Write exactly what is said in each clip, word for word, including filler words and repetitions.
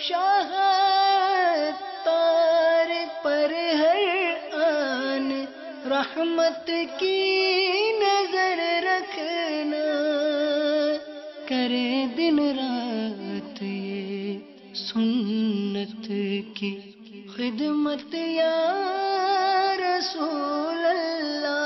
شاہ تار پر ہر آن رحمت کی نظر رکھنا، کرے دن رات یہ سنت کی خدمت یا رسول اللہ۔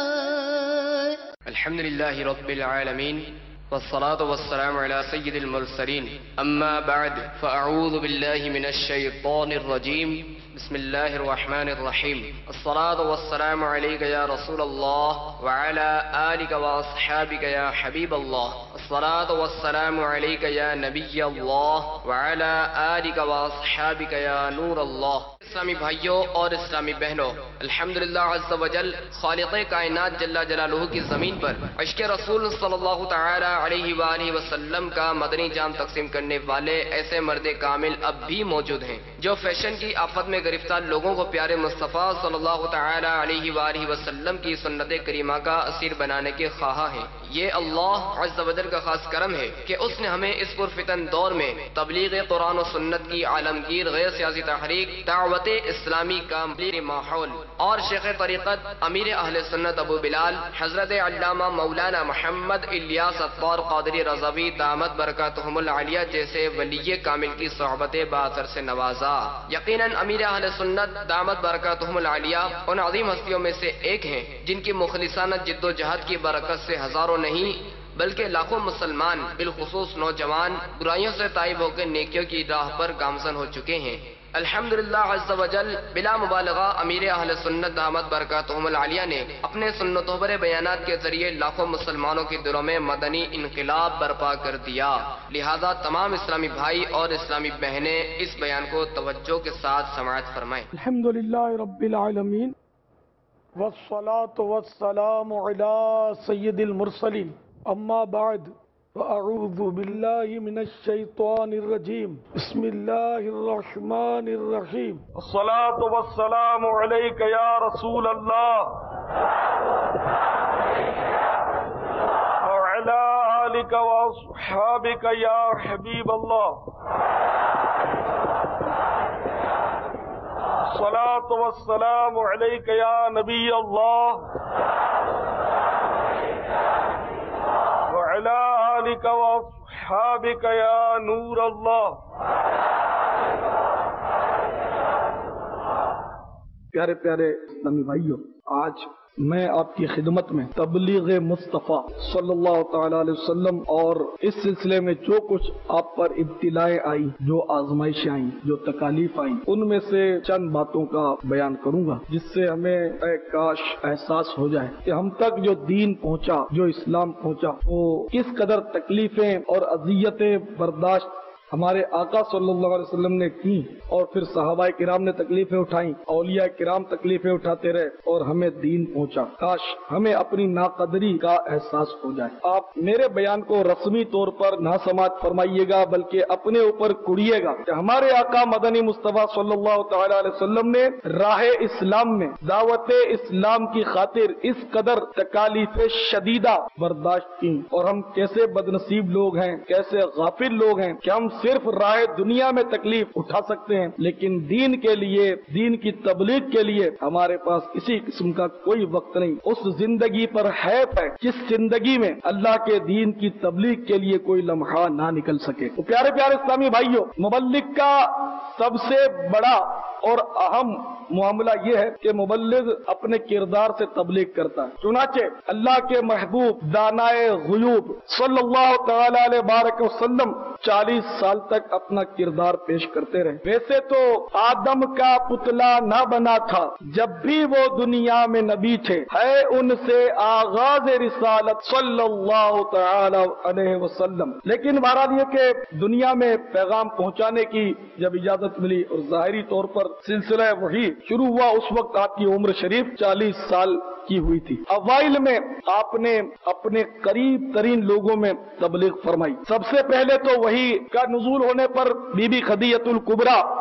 الحمدللہ رب العالمین والصلاة والسلام على سید المرسلین، اما بعد فاعوذ باللہ من الشیطان الرجیم، بسم اللہ الرحمن الرحیم۔ الصلاة والسلام علیک یا رسول اللہ وعلى آلک واصحابک یا حبیب اللہ۔ الصلاة والسلام علیک یا نبی اللہ وعلى آلک واصحابک یا نور اللہ۔ اسلامی بھائیوں اور اسلامی بہنوں، الحمدللہ عز و جل خالق کائنات جل جلالہ کی زمین پر عشق رسول صلی اللہ تعالی علیہ وآلہ وسلم کا مدنی جام تقسیم کرنے والے ایسے مرد کامل اب بھی موجود ہیں جو فیشن کی آفت میں گرفتار لوگوں کو پیارے مصطفیٰ صلی اللہ تعالی علیہ وآلہ وسلم کی سنت کریمہ کا اسیر بنانے کے خواہاں ہیں۔ یہ اللہ عز و جل کا خاص کرم ہے کہ اس نے ہمیں اس پرفتن دور میں تبلیغ قرآن و سنت کی عالمگیر غیر سیاسی تحریک، دعوت اسلامی کا ماحول اور شیخ طریقت امیر اہل سنت ابو بلال حضرت علامہ مولانا محمد الیاس عطار قادری رضوی دامت برکاتہم العالیہ جیسے ولی کامل کی صحبت باثر سے نوازا۔ یقیناً امیر اہل سنت دامت برکاتہم العالیہ ان عظیم ہستیوں میں سے ایک ہیں جن کی مخلصانہ جد و جہد کی برکت سے ہزاروں نہیں بلکہ لاکھوں مسلمان بالخصوص نوجوان برائیوں سے تائب ہو کے نیکیوں کی راہ پر گامزن ہو چکے ہیں۔ الحمدللہ عز و جل بلا مبالغہ امیر اہل سنت دامت برکاتہم العالیہ نے اپنے سنتوں پر بیانات کے ذریعے لاکھوں مسلمانوں کے دلوں میں مدنی انقلاب برپا کر دیا۔ لہذا تمام اسلامی بھائی اور اسلامی بہنیں اس بیان کو توجہ کے ساتھ سماعت فرمائیں۔ الحمدللہ رب العالمین والصلاة والسلام علی سید المرسلین، اما بعد فاعوذ باللہ من الشیطان الرجیم، بسم اللہ الرحمن الرحیم۔ الصلاة والسلام علیک یا رسول اللہ وعلی آلک واصحابک یا حبیب اللہ۔ الصلاة والسلام علیک یا نبی اللہ وعلی آلک واصحابک یا نور اللہ۔ پیارے پیارے اسلامی بھائیوں، آج میں آپ کی خدمت میں تبلیغ مصطفیٰ صلی اللہ تعالی علیہ وسلم اور اس سلسلے میں جو کچھ آپ پر ابتلائیں آئی، جو آزمائشیں آئیں، جو تکالیف آئیں، ان میں سے چند باتوں کا بیان کروں گا جس سے ہمیں اے کاش احساس ہو جائے کہ ہم تک جو دین پہنچا، جو اسلام پہنچا، وہ کس قدر تکلیفیں اور اذیتیں برداشت ہمارے آقا صلی اللہ علیہ وسلم نے کی، اور پھر صحابہ کرام نے تکلیفیں اٹھائیں، اولیاء کرام تکلیفیں اٹھاتے رہے اور ہمیں دین پہنچا۔ کاش ہمیں اپنی ناقدری کا احساس ہو جائے۔ آپ میرے بیان کو رسمی طور پر نہ سماعت فرمائیے گا بلکہ اپنے اوپر کڑیے گا کہ ہمارے آقا مدنی مصطفیٰ صلی اللہ تعالی علیہ وسلم نے راہ اسلام میں دعوت اسلام کی خاطر اس قدر تکالیف شدیدہ برداشت کی، اور ہم کیسے بدنصیب لوگ ہیں، کیسے غافل لوگ ہیں کہ ہم صرف راہ دنیا میں تکلیف اٹھا سکتے ہیں لیکن دین کے لیے، دین کی تبلیغ کے لیے ہمارے پاس کسی قسم کا کوئی وقت نہیں۔ اس زندگی پر حیف ہے جس زندگی میں اللہ کے دین کی تبلیغ کے لیے کوئی لمحہ نہ نکل سکے۔ تو پیارے پیارے اسلامی بھائیوں، مبلغ کا سب سے بڑا اور اہم معاملہ یہ ہے کہ مبلغ اپنے کردار سے تبلیغ کرتا ہے۔ چنانچہ اللہ کے محبوب دانائے غیوب صلی اللہ تعالی علیہ بارک وسلم چالیس سال تک اپنا کردار پیش کرتے رہے۔ ویسے تو آدم کا پتلا نہ بنا تھا جب بھی وہ دنیا میں نبی تھے، ہے ان سے آغاز رسالت صلی اللہ تعالی علیہ وسلم، لیکن بہرحال یہ کہ دنیا میں پیغام پہنچانے کی جب اجازت ملی اور ظاہری طور پر سلسلہ وحی شروع ہوا، اس وقت آپ کی عمر شریف چالیس سال کی ہوئی تھی۔ اوائل میں آپ نے اپنے قریب ترین لوگوں میں تبلیغ فرمائی۔ سب سے پہلے تو وحی کا نزول ہونے پر بی بی خدیجہ الکبریٰ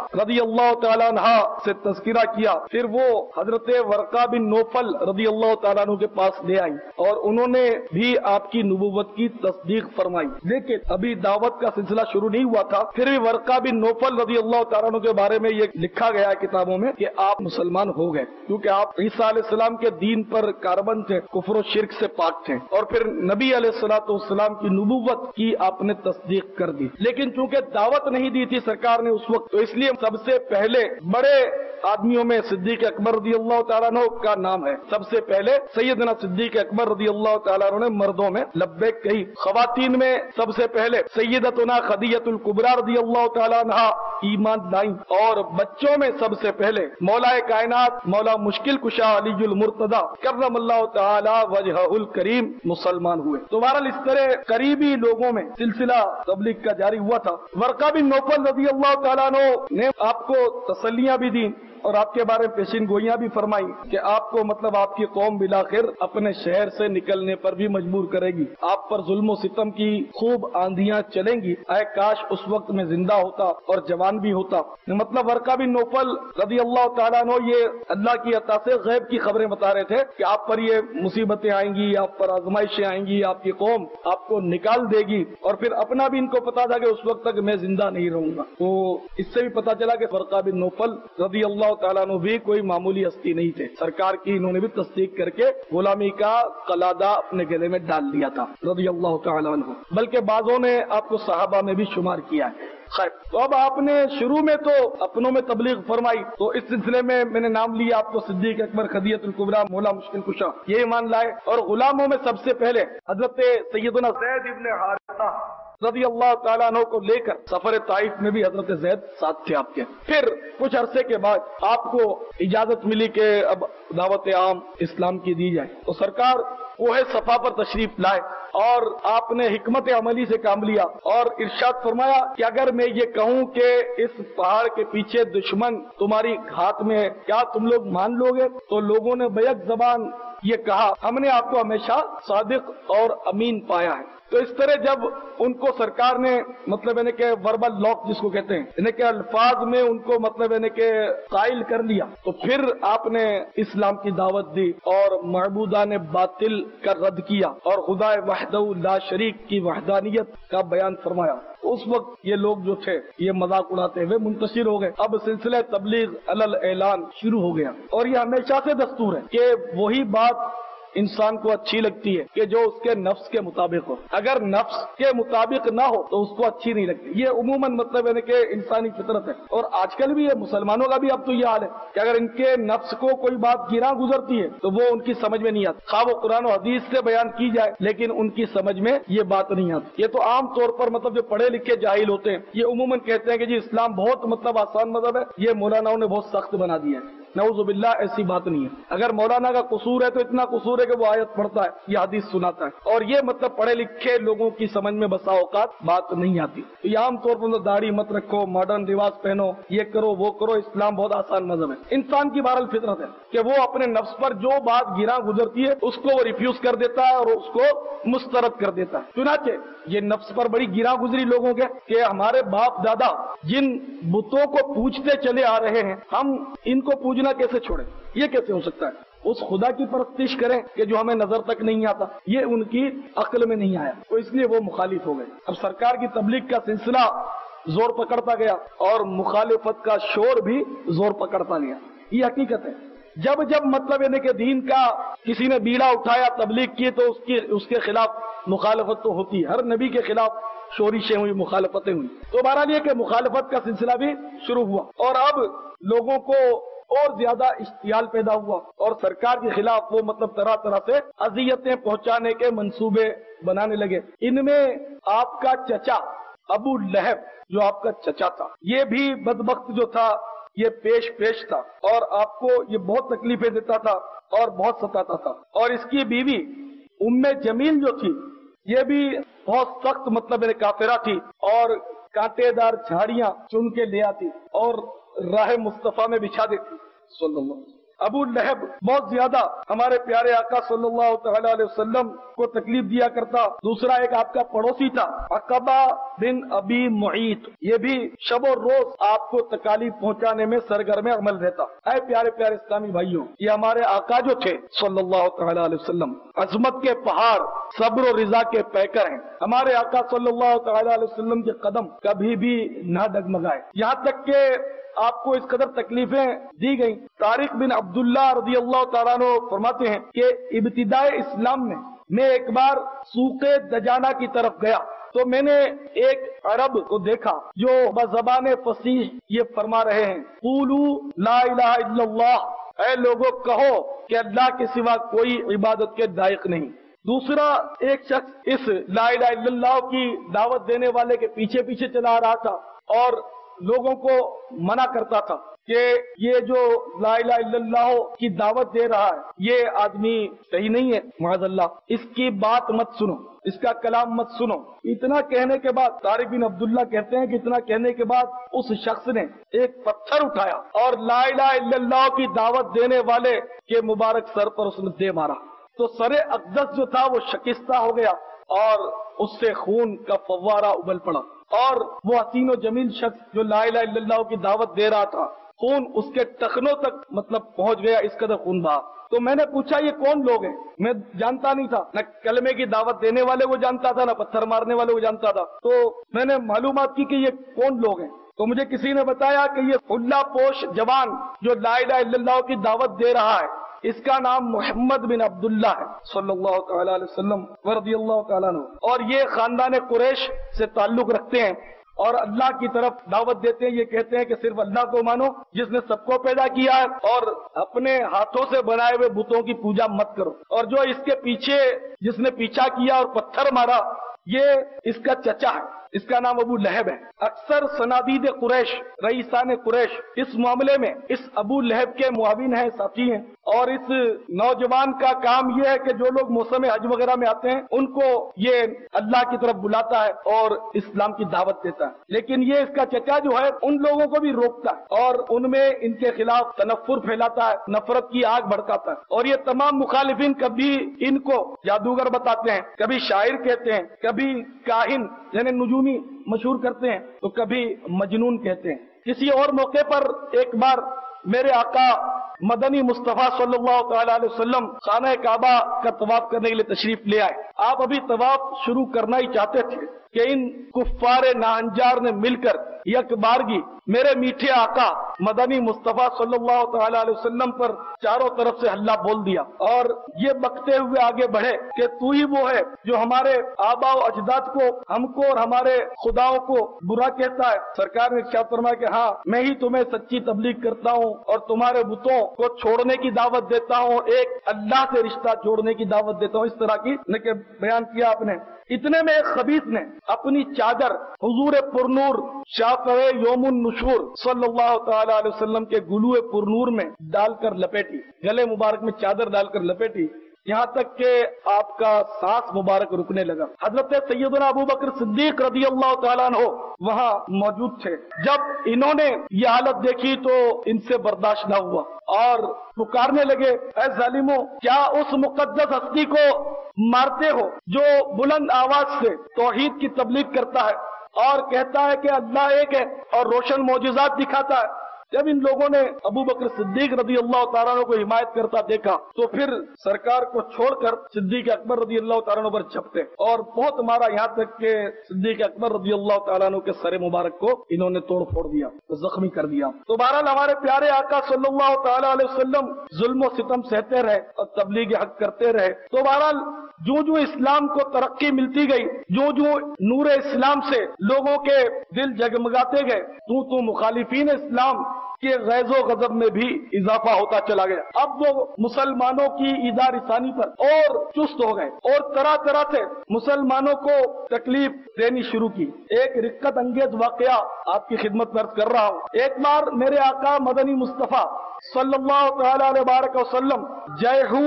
रदी अल्लाह तआला अन्हा से तज़किरा किया। फिर वो हजरत वर्का बिन नौफल रदी अल्लाह तआला अन्हु के पास ले आई और उन्होंने भी आपकी नबूवत की तस्दीक फरमाई। लेकिन अभी दावत का सिलसिला शुरू नहीं हुआ था, फिर भी वर्का बिन नौफल रदी अल्लाह तआला अन्हु के बारे में ये लिखा गया है किताबों में कि आप मुसलमान हो गए, क्योंकि आप ईसा अलैहिस्सलाम के दीन पर कारबंद थे, कुफ्र और शिर्क से पाक थे। और फिर नबी अलैहिस्सलाम की नबूवत की आपने तस्दीक कर दी। लेकिन चूंकि दावत नहीं दी थी सरकार ने उस वक्त, तो इसलिए सबसे पहले बड़े आदमियों में सिद्दीक अकबर रदी अल्लाह तआला अन्हु का नाम है। सबसे पहले सैयदना सिद्दीक अकबर रदी अल्लाह तआला अन्हु ने मर्दों में लब्बैक कही। खवातीन में सबसे पहले सैयदतुना खदीजतुल कुबरा रदी अल्लाह तआला अन्हा ईमान लाई। और बच्चों में सबसे पहले मौलाए कायनात मौला मुश्किल कुशा अलीजुल मुर्तदा कर्रमल्लाहु तआला वजहुल करीम मुसलमान हुए। तो बहरहाल इस तरह करीबी लोगों में सिलसिला तबलीग का जारी हुआ था। वर्का बिन नौफल रदी अल्लाह तआला अन्हु ने आपको तसल्लियां भी दी और आपके बारे में पेशिन गोइयां भी फरमाई कि आपको मतलब आपकी कौम बिलाखिर अपने शहर से निकलने पर भी मजबूर करेगी, आप पर जुल्म सितम की खूब आंधियां चलेंगी। आए काश उस वक्त में जिंदा होता और जवान भी होता। मतलब वर्का बिन नौफल रदी अल्लाह तआला अन्हु ये अल्लाह की अता से गैब की खबरें बता रहे थे कि आप पर ये मुसीबतें आएंगी, आप पर आजमाइशें आएंगी, आपकी कौम आपको निकाल देगी। और फिर अपना भी इनको पता था कि उस वक्त तक मैं जिंदा नहीं रहूंगा। तो इससे भी पता चला कि वर्का बिन नौफल रदी अल्लाह तआला अन्हु भी कोई मामूली हस्ती नहीं थे। सरकार की इन्होंने भी तस्दीक करके गुलामी का कलादा अपने गले में डाल दिया था रदी अल्लाह तआला अन्हु। बल्कि बाजों ने आपको सहाबा में भी शुमार किया है। खैर, तो अब आपने शुरू में तो अपनों में तबलीग फरमाई, तो इस सिलसिले में मैंने नाम लिया आपको सिद्दीक अकबर खदीजतुल कुबरा मौला मुश्किल कुशा, ये ईमान लाए। और गुलामों में सबसे पहले हजरत सैयदना ज़ैद इब्न हारिसा रज़ी अल्लाह ताला अन्हु को लेकर सफर ताइफ में भी हजरत ज़ैद साथ थे आपके। फिर कुछ अरसे के बाद आपको इजाजत मिली कि अब दावत आम इस्लाम की दी जाए, तो सरकार कोहे सफा पर तशरीफ लाए और आपने हिकमत अमली से काम लिया और इरशाद फरमाया कि अगर मैं ये कहूँ कि इस पहाड़ के पीछे दुश्मन तुम्हारी घात में है, क्या तुम लोग मान लोगे? तो लोगों ने बैक जबान ये कहा, हमने आपको हमेशा सादिक और अमीन पाया है। तो इस तरह जब उनको सरकार ने मतलब यानी के वर्बल लॉक जिसको कहते हैं, यानी के अल्फाज में उनको मतलब यानी के कायल कर लिया, तो फिर आपने इस्लाम की दावत दी और महबूदा ने बातिल का रद्द किया और खुदा वहदहू ला शरीक की वहदानियत का बयान फरमाया। उस वक्त ये लोग जो थे ये मजाक उड़ाते हुए मुंतशिर हो गए। अब सिलसिला तबलीग अलल ऐलान शुरू हो गया और ये हमेशा से दस्तूर है कि वही बात इंसान को अच्छी लगती है कि जो उसके नफ्स के मुताबिक हो। अगर नफ्स के मुताबिक ना हो तो उसको अच्छी नहीं लगती। ये उमूमन मतलब है कि इंसानी फितरत है। और आजकल भी ये मुसलमानों का भी अब तो ये हाल है कि अगर इनके नफ्स को कोई बात गिरा गुजरती है तो वो उनकी समझ में नहीं आती, खा वो कुरान और हदीस से बयान की जाए लेकिन उनकी समझ में ये बात नहीं आती। ये तो आम तौर पर मतलब जो पढ़े लिखे जाहिल होते हैं ये उमूमन कहते हैं कि जी इस्लाम बहुत मतलब आसान मजहब है, ये मौलानाओं ने बहुत सख्त बना दिया है। नऊजुबिल्लाह, ऐसी बात नहीं है। अगर मौलाना का कसूर है तो इतना कसूर है कि वो आयत पढ़ता है या हदीस सुनाता है और ये मतलब पढ़े लिखे लोगों की समझ में बसा औकात बात नहीं आती। तो ये आम तौर पर दाढ़ी मत रखो, मॉडर्न रिवाज पहनो, ये करो वो करो, इस्लाम बहुत आसान मजहब है। इंसान की बहरहाल फितरत है कि वो अपने नफ्स पर जो बात गिरा गुजरती है उसको वो रिफ्यूज कर देता है और उसको मुस्तरद कर देता है। चुनाचे ये नफ्स पर बड़ी गिरा गुजरी लोगों के कि हमारे बाप दादा जिन बुतों को पूजते चले आ रहे हैं हम इनको पूजना कैसे छोड़ें? ये कैसे हो सकता है? उस खुदा की परस्तिश करें कि जो हमें नजर तक नहीं आता, ये उनकी अक्ल में नहीं आया, तो इसलिए वो मुखालिफ हो गए। अब सरकार की तबलीग का सिलसिला जोर पकड़ता गया और मुखालिफत का शोर भी जोर पकड़ता गया। ये हकीकत है। जब जब मतलब यानी कि दीन का किसी ने बीड़ा उठाया, तबलीग की, तो उसकी उसके खिलाफ मुखालफत तो होती है। हर नबी के खिलाफ शोरिशें हुई, मुखालफतें हुई। तो बहरहाल ये कि मुखालफत का सिलसिला भी शुरू हुआ और अब लोगों को और ज्यादा इश्तियाल पैदा हुआ और सरकार के खिलाफ वो मतलब तरह तरह से अजियतें पहुंचाने के मंसूबे बनाने लगे। इनमें आपका चचा अबू लहब, जो आपका चचा था, ये भी बदबख्त जो था ये पेश पेश था और आपको ये बहुत तकलीफें देता था और बहुत सताता था। और इसकी बीवी उम्मे जमील जो थी ये भी बहुत सख्त मतलब मेरे काफिरा थी और कांटेदार झाड़ियां चुन के ले आती और राह मुस्तफा में बिछा देती। ابو لہب بہت زیادہ ہمارے پیارے آقا صلی اللہ تعالی علیہ وسلم کو تکلیف دیا کرتا. دوسرا ایک آپ کا پڑوسی تھا عقبہ بن ابی معیط، یہ بھی شب و روز آپ کو تکالیف پہنچانے میں سرگرم عمل رہتا. اے پیارے پیارے اسلامی بھائیوں، یہ ہمارے آقا جو تھے صلی اللہ تعالی علیہ وسلم عظمت کے پہاڑ، صبر و رضا کے پیکر ہیں. ہمارے آقا صلی اللہ تعالی علیہ وسلم کے قدم کبھی بھی نہ ڈگمگائے، یہاں تک کہ آپ کو اس قدر تکلیفیں دی گئیں. طارق بن عبداللہ رضی اللہ تعالیٰ عنہ فرماتے ہیں کہ ابتدائے اسلام میں میں ایک بار سوق دجانہ کی طرف گیا تو میں نے ایک عرب کو دیکھا جو بزبان فصیح یہ فرما رہے ہیں، قولوا لا الہ الا اللہ، اے لوگوں کہو کہ اللہ کے سوا کوئی عبادت کے لائق نہیں. دوسرا ایک شخص اس لا الہ الا اللہ کی دعوت دینے والے کے پیچھے پیچھے چلا رہا تھا اور لوگوں کو منع کرتا تھا کہ یہ جو لا الہ الا اللہ کی دعوت دے رہا ہے یہ آدمی صحیح نہیں ہے، معاذ اللہ، اس کی بات مت سنو، اس کا کلام مت سنو. اتنا کہنے کے بعد طارق بن عبداللہ کہتے ہیں کہ اتنا کہنے کے بعد اس شخص نے ایک پتھر اٹھایا اور لا الہ الا اللہ کی دعوت دینے والے کے مبارک سر پر اس نے دے مارا تو سر اقدس جو تھا وہ شکستہ ہو گیا اور اس سے خون کا فوارہ ابل پڑا. اور وہ حسین و جمیل شخص جو لا الہ الا اللہ کی دعوت دے رہا تھا، خون اس کے ٹخنوں تک مطلب پہنچ گیا، اس قدر خون بہا. تو میں نے پوچھا یہ کون لوگ ہیں؟ میں جانتا نہیں تھا، نہ کلمے کی دعوت دینے والے کو جانتا تھا، نہ پتھر مارنے والے کو جانتا تھا. تو میں نے معلومات کی کہ یہ کون لوگ ہیں. تو مجھے کسی نے بتایا کہ یہ اللہ پوش جوان جو لا الہ الا اللہ کی دعوت دے رہا ہے اس کا نام محمد بن عبداللہ ہے صلی اللہ تعالی علیہ وسلم ورضی اللہ تعالیٰ عنہ، اور یہ خاندان قریش سے تعلق رکھتے ہیں اور اللہ کی طرف دعوت دیتے ہیں. یہ کہتے ہیں کہ صرف اللہ کو مانو جس نے سب کو پیدا کیا ہے اور اپنے ہاتھوں سے بنائے ہوئے بتوں کی پوجا مت کرو. اور جو اس کے پیچھے جس نے پیچھا کیا اور پتھر مارا یہ اس کا چچا ہے، اس کا نام ابو لہب ہے. اکثر صنادید قریش، رئیسان قریش اس معاملے میں اس ابو لہب کے معاون ہیں، ساتھی ہیں. اور اس نوجوان کا کام یہ ہے کہ جو لوگ موسم حج وغیرہ میں آتے ہیں ان کو یہ اللہ کی طرف بلاتا ہے اور اسلام کی دعوت دیتا ہے. لیکن یہ اس کا چچا جو ہے ان لوگوں کو بھی روکتا ہے اور ان میں ان کے خلاف تنفر پھیلاتا ہے، نفرت کی آگ بھڑکاتا ہے. اور یہ تمام مخالفین کبھی ان کو جادوگر بتاتے ہیں، کبھی شاعر کہتے ہیں، کبھی کاہن یعنی نجومی مشہور کرتے ہیں، تو کبھی مجنون کہتے ہیں. کسی اور موقع پر ایک بار میرے آقا مدنی مصطفیٰ صلی اللہ تعالی علیہ وسلم خانہ کعبہ کا طواف کرنے کے لیے تشریف لے آئے. آپ ابھی طواف شروع کرنا ہی چاہتے تھے کہ ان کفار ناہنجار نے مل کر یک بارگی میرے میٹھے آقا مدنی مصطفیٰ صلی اللہ تعالی علیہ وسلم پر چاروں طرف سے حلہ بول دیا اور یہ بکتے ہوئے آگے بڑھے کہ تو ہی وہ ہے جو ہمارے آبا و اجداد کو، ہم کو اور ہمارے خداؤں کو برا کہتا ہے. سرکار نے ارشاد فرمایا کہ ہاں میں ہی تمہیں سچی تبلیغ کرتا ہوں اور تمہارے بتوں کو چھوڑنے کی دعوت دیتا ہوں، ایک اللہ سے رشتہ جوڑنے کی دعوت دیتا ہوں. اس طرح کی نے بیان کیا آپ نے. اتنے میں ایک خبیث نے اپنی چادر حضور پرنور شافع یوم النشور صلی اللہ تعالی علیہ وسلم کے گلوئے پرنور میں ڈال کر لپیٹی، گلے مبارک میں چادر ڈال کر لپیٹی، یہاں تک کہ آپ کا سانس مبارک رکنے لگا. حضرت سیدنا ابو بکر صدیق رضی اللہ تعالیٰ عنہ وہاں موجود تھے. جب انہوں نے یہ حالت دیکھی تو ان سے برداشت نہ ہوا اور پکارنے لگے، اے ظالموں، کیا اس مقدس ہستی کو مارتے ہو جو بلند آواز سے توحید کی تبلیغ کرتا ہے اور کہتا ہے کہ اللہ ایک ہے اور روشن معجزات دکھاتا ہے؟ جب ان لوگوں نے ابو بکر صدیق رضی اللہ تعالیٰ عنہ کو حمایت کرتا دیکھا تو پھر سرکار کو چھوڑ کر صدیق اکبر رضی اللہ تعالیٰ عنہ پر چھپتے اور بہت مارا، یہاں تک کہ صدیق اکبر رضی اللہ تعالیٰ عنہ کے سر مبارک کو انہوں نے توڑ پھوڑ دیا، زخمی کر دیا. تو بہرحال ہمارے پیارے آقا صلی اللہ تعالیٰ علیہ وسلم ظلم و ستم سہتے رہے اور تبلیغ حق کرتے رہے. تو بہرحال جو جو اسلام کو ترقی ملتی گئی، جو جو نور اسلام سے لوگوں کے دل جگمگاتے گئے، تو تو مخالفین اسلام کے غیظ و غضب میں بھی اضافہ ہوتا چلا گیا. اب وہ مسلمانوں کی ایذا رسانی پر اور چست ہو گئے اور طرح طرح سے مسلمانوں کو تکلیف دینی شروع کی. ایک رقت انگیز واقعہ آپ کی خدمت میں عرض کر رہا ہوں. ایک بار میرے آقا مدنی مصطفیٰ صلی اللہ تعالی علیہ وسلم جیحون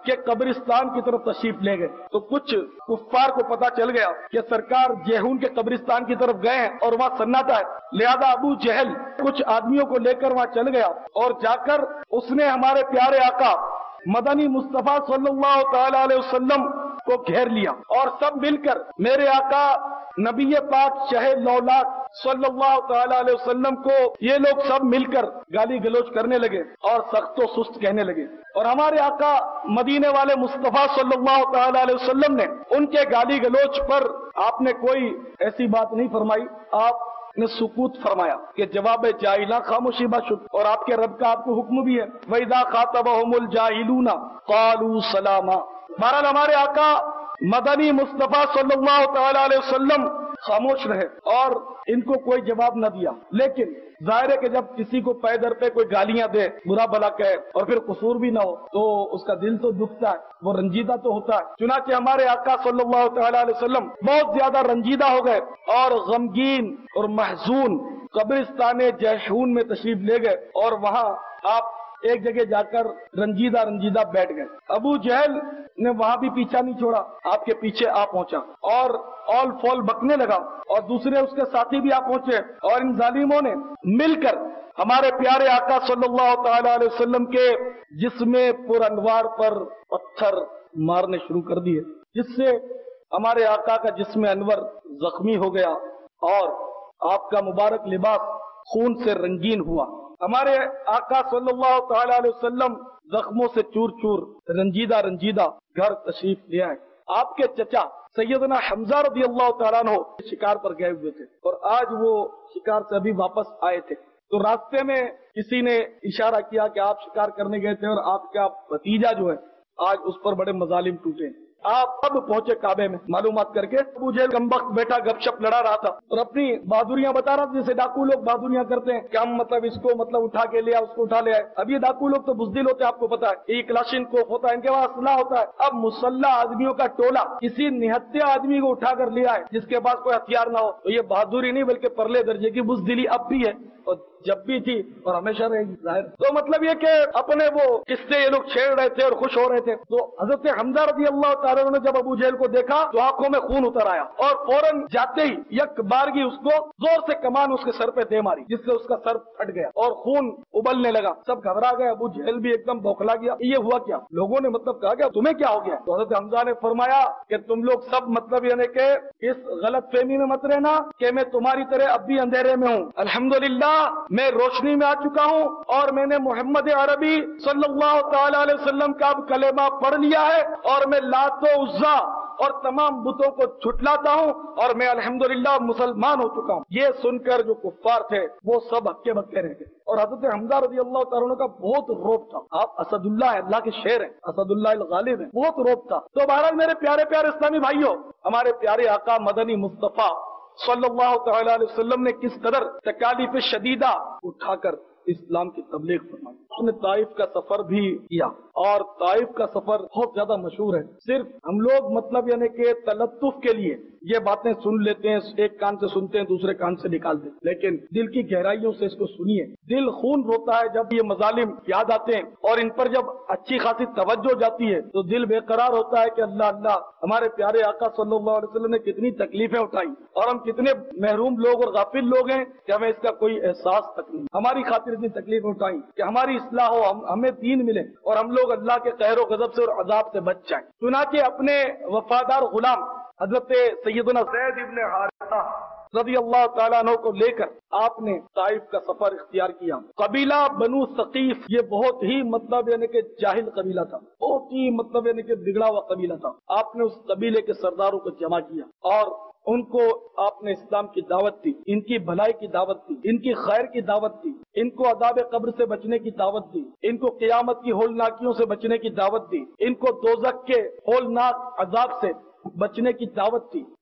کہ قبرستان کی طرف تشریف لے گئے تو کچھ کفار کو پتا چل گیا کہ سرکار جیہون کے قبرستان کی طرف گئے ہیں اور وہاں سناٹا ہے، لہذا ابو جہل کچھ آدمیوں کو لے کر وہاں چل گیا اور جا کر اس نے ہمارے پیارے آقا مدنی مصطفیٰ صلی اللہ تعالی علیہ وسلم کو گھیر لیا اور سب مل کر میرے آقا نبی پاک شہ لولاک صلی اللہ تعالی علیہ وسلم کو یہ لوگ سب مل کر گالی گلوچ کرنے لگے اور سخت و سست کہنے لگے، اور ہمارے آقا مدینے والے مصطفیٰ صلی اللہ تعالی علیہ وسلم نے ان کے گالی گلوچ پر آپ نے کوئی ایسی بات نہیں فرمائی، آپ نے سکوت فرمایا کہ جواب جاہلاں خاموشی باشد، اور آپ کے رب کا آپ کو حکم بھی ہے وَإِذَا خَاطَبَهُمُ الْجَاهِلُونَ قَالُوا سَلَامًا۔ بہرحال ہمارے آقا مدنی مصطفیٰ صلی اللہ تعالی علیہ وسلم خاموش رہے اور ان کو کوئی جواب نہ دیا، لیکن ظاہر ہے کہ جب کسی کو پے در پہ کوئی گالیاں دے، برا بھلا کہے اور پھر قصور بھی نہ ہو تو اس کا دل تو دکھتا ہے، وہ رنجیدہ تو ہوتا ہے۔ چنانچہ ہمارے آقا صلی اللہ تعالی علیہ وسلم بہت زیادہ رنجیدہ ہو گئے اور غمگین اور محزون قبرستان جیہون میں تشریف لے گئے اور وہاں آپ ایک جگہ جا کر رنجیدہ رنجیدہ بیٹھ گئے۔ ابو جہل نے وہاں بھی پیچھا نہیں چھوڑا، آپ کے پیچھے آ پہنچا اور اول فول بکنے لگا، اور دوسرے اس کے ساتھی بھی آ پہنچے اور ان ظالموں نے مل کر ہمارے پیارے آقا صلی اللہ تعالی علیہ وسلم کے جسم پر انوار پر پتھر مارنے شروع کر دیے، جس سے ہمارے آقا کا جسم انور زخمی ہو گیا اور آپ کا مبارک لباس خون سے رنگین ہوا۔ ہمارے آقا صلی اللہ تعالی علیہ وسلم زخموں سے چور چور رنجیدہ رنجیدہ گھر تشریف لے آئے۔ آپ کے چچا سیدنا حمزہ رضی اللہ تعالیٰ عنہ شکار پر گئے ہوئے تھے اور آج وہ شکار سے ابھی واپس آئے تھے، تو راستے میں کسی نے اشارہ کیا کہ آپ شکار کرنے گئے تھے اور آپ کا بھتیجا جو ہے آج اس پر بڑے مظالم ٹوٹے۔ آپ اب پہنچے کعبے میں معلومات کر کے، ابو جہل کمبخت بیٹا گپ شپ لڑا رہا تھا اور اپنی بہادریاں بتا رہا تھا، جیسے ڈاکو لوگ بہادریاں کرتے ہیں کہ ہم مطلب اس کو مطلب اٹھا کے لیا، اس کو اٹھا لیا۔ اب یہ ڈاکو لوگ تو بزدل ہوتے ہیں، آپ کو پتا ہے، یہ کلاشن کوف ہوتا ہے، ان کے پاس اسلحہ ہوتا ہے۔ اب مسلح آدمیوں کا ٹولہ کسی نہتے آدمی کو اٹھا کر لیا ہے جس کے پاس کوئی ہتھیار نہ ہو، تو یہ بہادری نہیں بلکہ پرلے درجے کی بزدلی اب بھی ہے اور جب بھی تھی اور ہمیشہ رہے گی ظاہر۔ تو مطلب یہ کہ اپنے وہ قصے یہ لوگ چھیڑ رہے تھے اور خوش ہو رہے تھے، تو حضرت حمزہ رضی اللہ تعالیٰ نے جب ابو جہل کو دیکھا تو آنکھوں میں خون اتر آیا اور فوراً جاتے ہی یک بارگی اس کو زور سے کمان اس کے سر پہ دے ماری، جس سے اس کا سر پھٹ گیا اور خون ابلنے لگا۔ سب گھبرا گئے، ابو جہل بھی ایک دم بوکھلا گیا، یہ ہوا کیا؟ لوگوں نے مطلب کہا کہ تمہیں کیا ہو گیا؟ تو حضرت حمزہ نے فرمایا کہ تم لوگ سب مطلب یعنی کہ اس غلط فہمی میں مت رہنا کہ میں تمہاری طرح اب بھی اندھیرے میں ہوں، الحمدللہ میں روشنی میں آ چکا ہوں اور میں نے محمد عربی صلی اللہ تعالی علیہ وسلم کا اب کلمہ پڑھ لیا ہے اور میں لات و عزا اور تمام بتوں کو جھٹلاتا ہوں اور میں الحمدللہ مسلمان ہو چکا ہوں۔ یہ سن کر جو کفار تھے وہ سب ہکے بکے رہ گئے اور حضرت حمزہ رضی اللہ تعالیٰ عنہ کا بہت روب تھا۔ آپ اسد اللہ ہے، اللہ کے شیر ہیں، اسد اللہ الغالب ہیں، بہت روب تھا۔ تو بہرحال میرے پیارے پیارے اسلامی بھائیوں، ہمارے پیارے آقا مدنی مصطفیٰ صلی اللہ تعالی علیہ وسلم نے کس قدر تکالیف شدیدہ اٹھا کر اسلام کی تبلیغ فرمائی۔ اس نے طائف کا سفر بھی کیا اور طائف کا سفر بہت زیادہ مشہور ہے۔ صرف ہم لوگ مطلب یعنی کہ تلطف کے لیے یہ باتیں سن لیتے ہیں، ایک کان سے سنتے ہیں دوسرے کان سے نکالتے ہیں، لیکن دل کی گہرائیوں سے اس کو سنیے۔ دل خون روتا ہے جب یہ مظالم یاد آتے ہیں اور ان پر جب اچھی خاصی توجہ جاتی ہے تو دل بے قرار ہوتا ہے کہ اللہ اللہ، ہمارے پیارے آقا صلی اللہ علیہ وسلم نے کتنی تکلیفیں اٹھائی اور ہم کتنے محروم لوگ اور غافل لوگ ہیں کہ ہمیں اس کا کوئی احساس تک نہیں۔ ہماری خاطر اتنی تکلیفیں اٹھائیں کہ ہماری اصلاح ہو، ہم ہمیں دین ملے اور ہم لوگ اللہ کے قہر و غضب سے اور عذاب سے بچ جائیں۔ چنانچہ اپنے وفادار غلام حضرت سیدنا زید ابن حارثہ رضی اللہ تعالیٰ عنہ کو لے کر آپ نے طائف کا سفر اختیار کیا۔ قبیلہ بنو ثقیف یہ بہت ہی مطلب یعنی کہ جاہل قبیلہ تھا، بہت ہی مطلب یعنی کہ بگڑا ہوا قبیلہ تھا۔ آپ نے اس قبیلے کے سرداروں کو جمع کیا اور ان کو آپ نے اسلام کی دعوت دی، ان کی بھلائی کی دعوت دی، ان کی خیر کی دعوت دی، ان کو عذاب قبر سے بچنے کی دعوت دی، ان کو قیامت کی ہولناکیوں سے بچنے کی دعوت دی، ان کو دوزخ کے ہولناک عذاب سے بچنے کی دعوت دی۔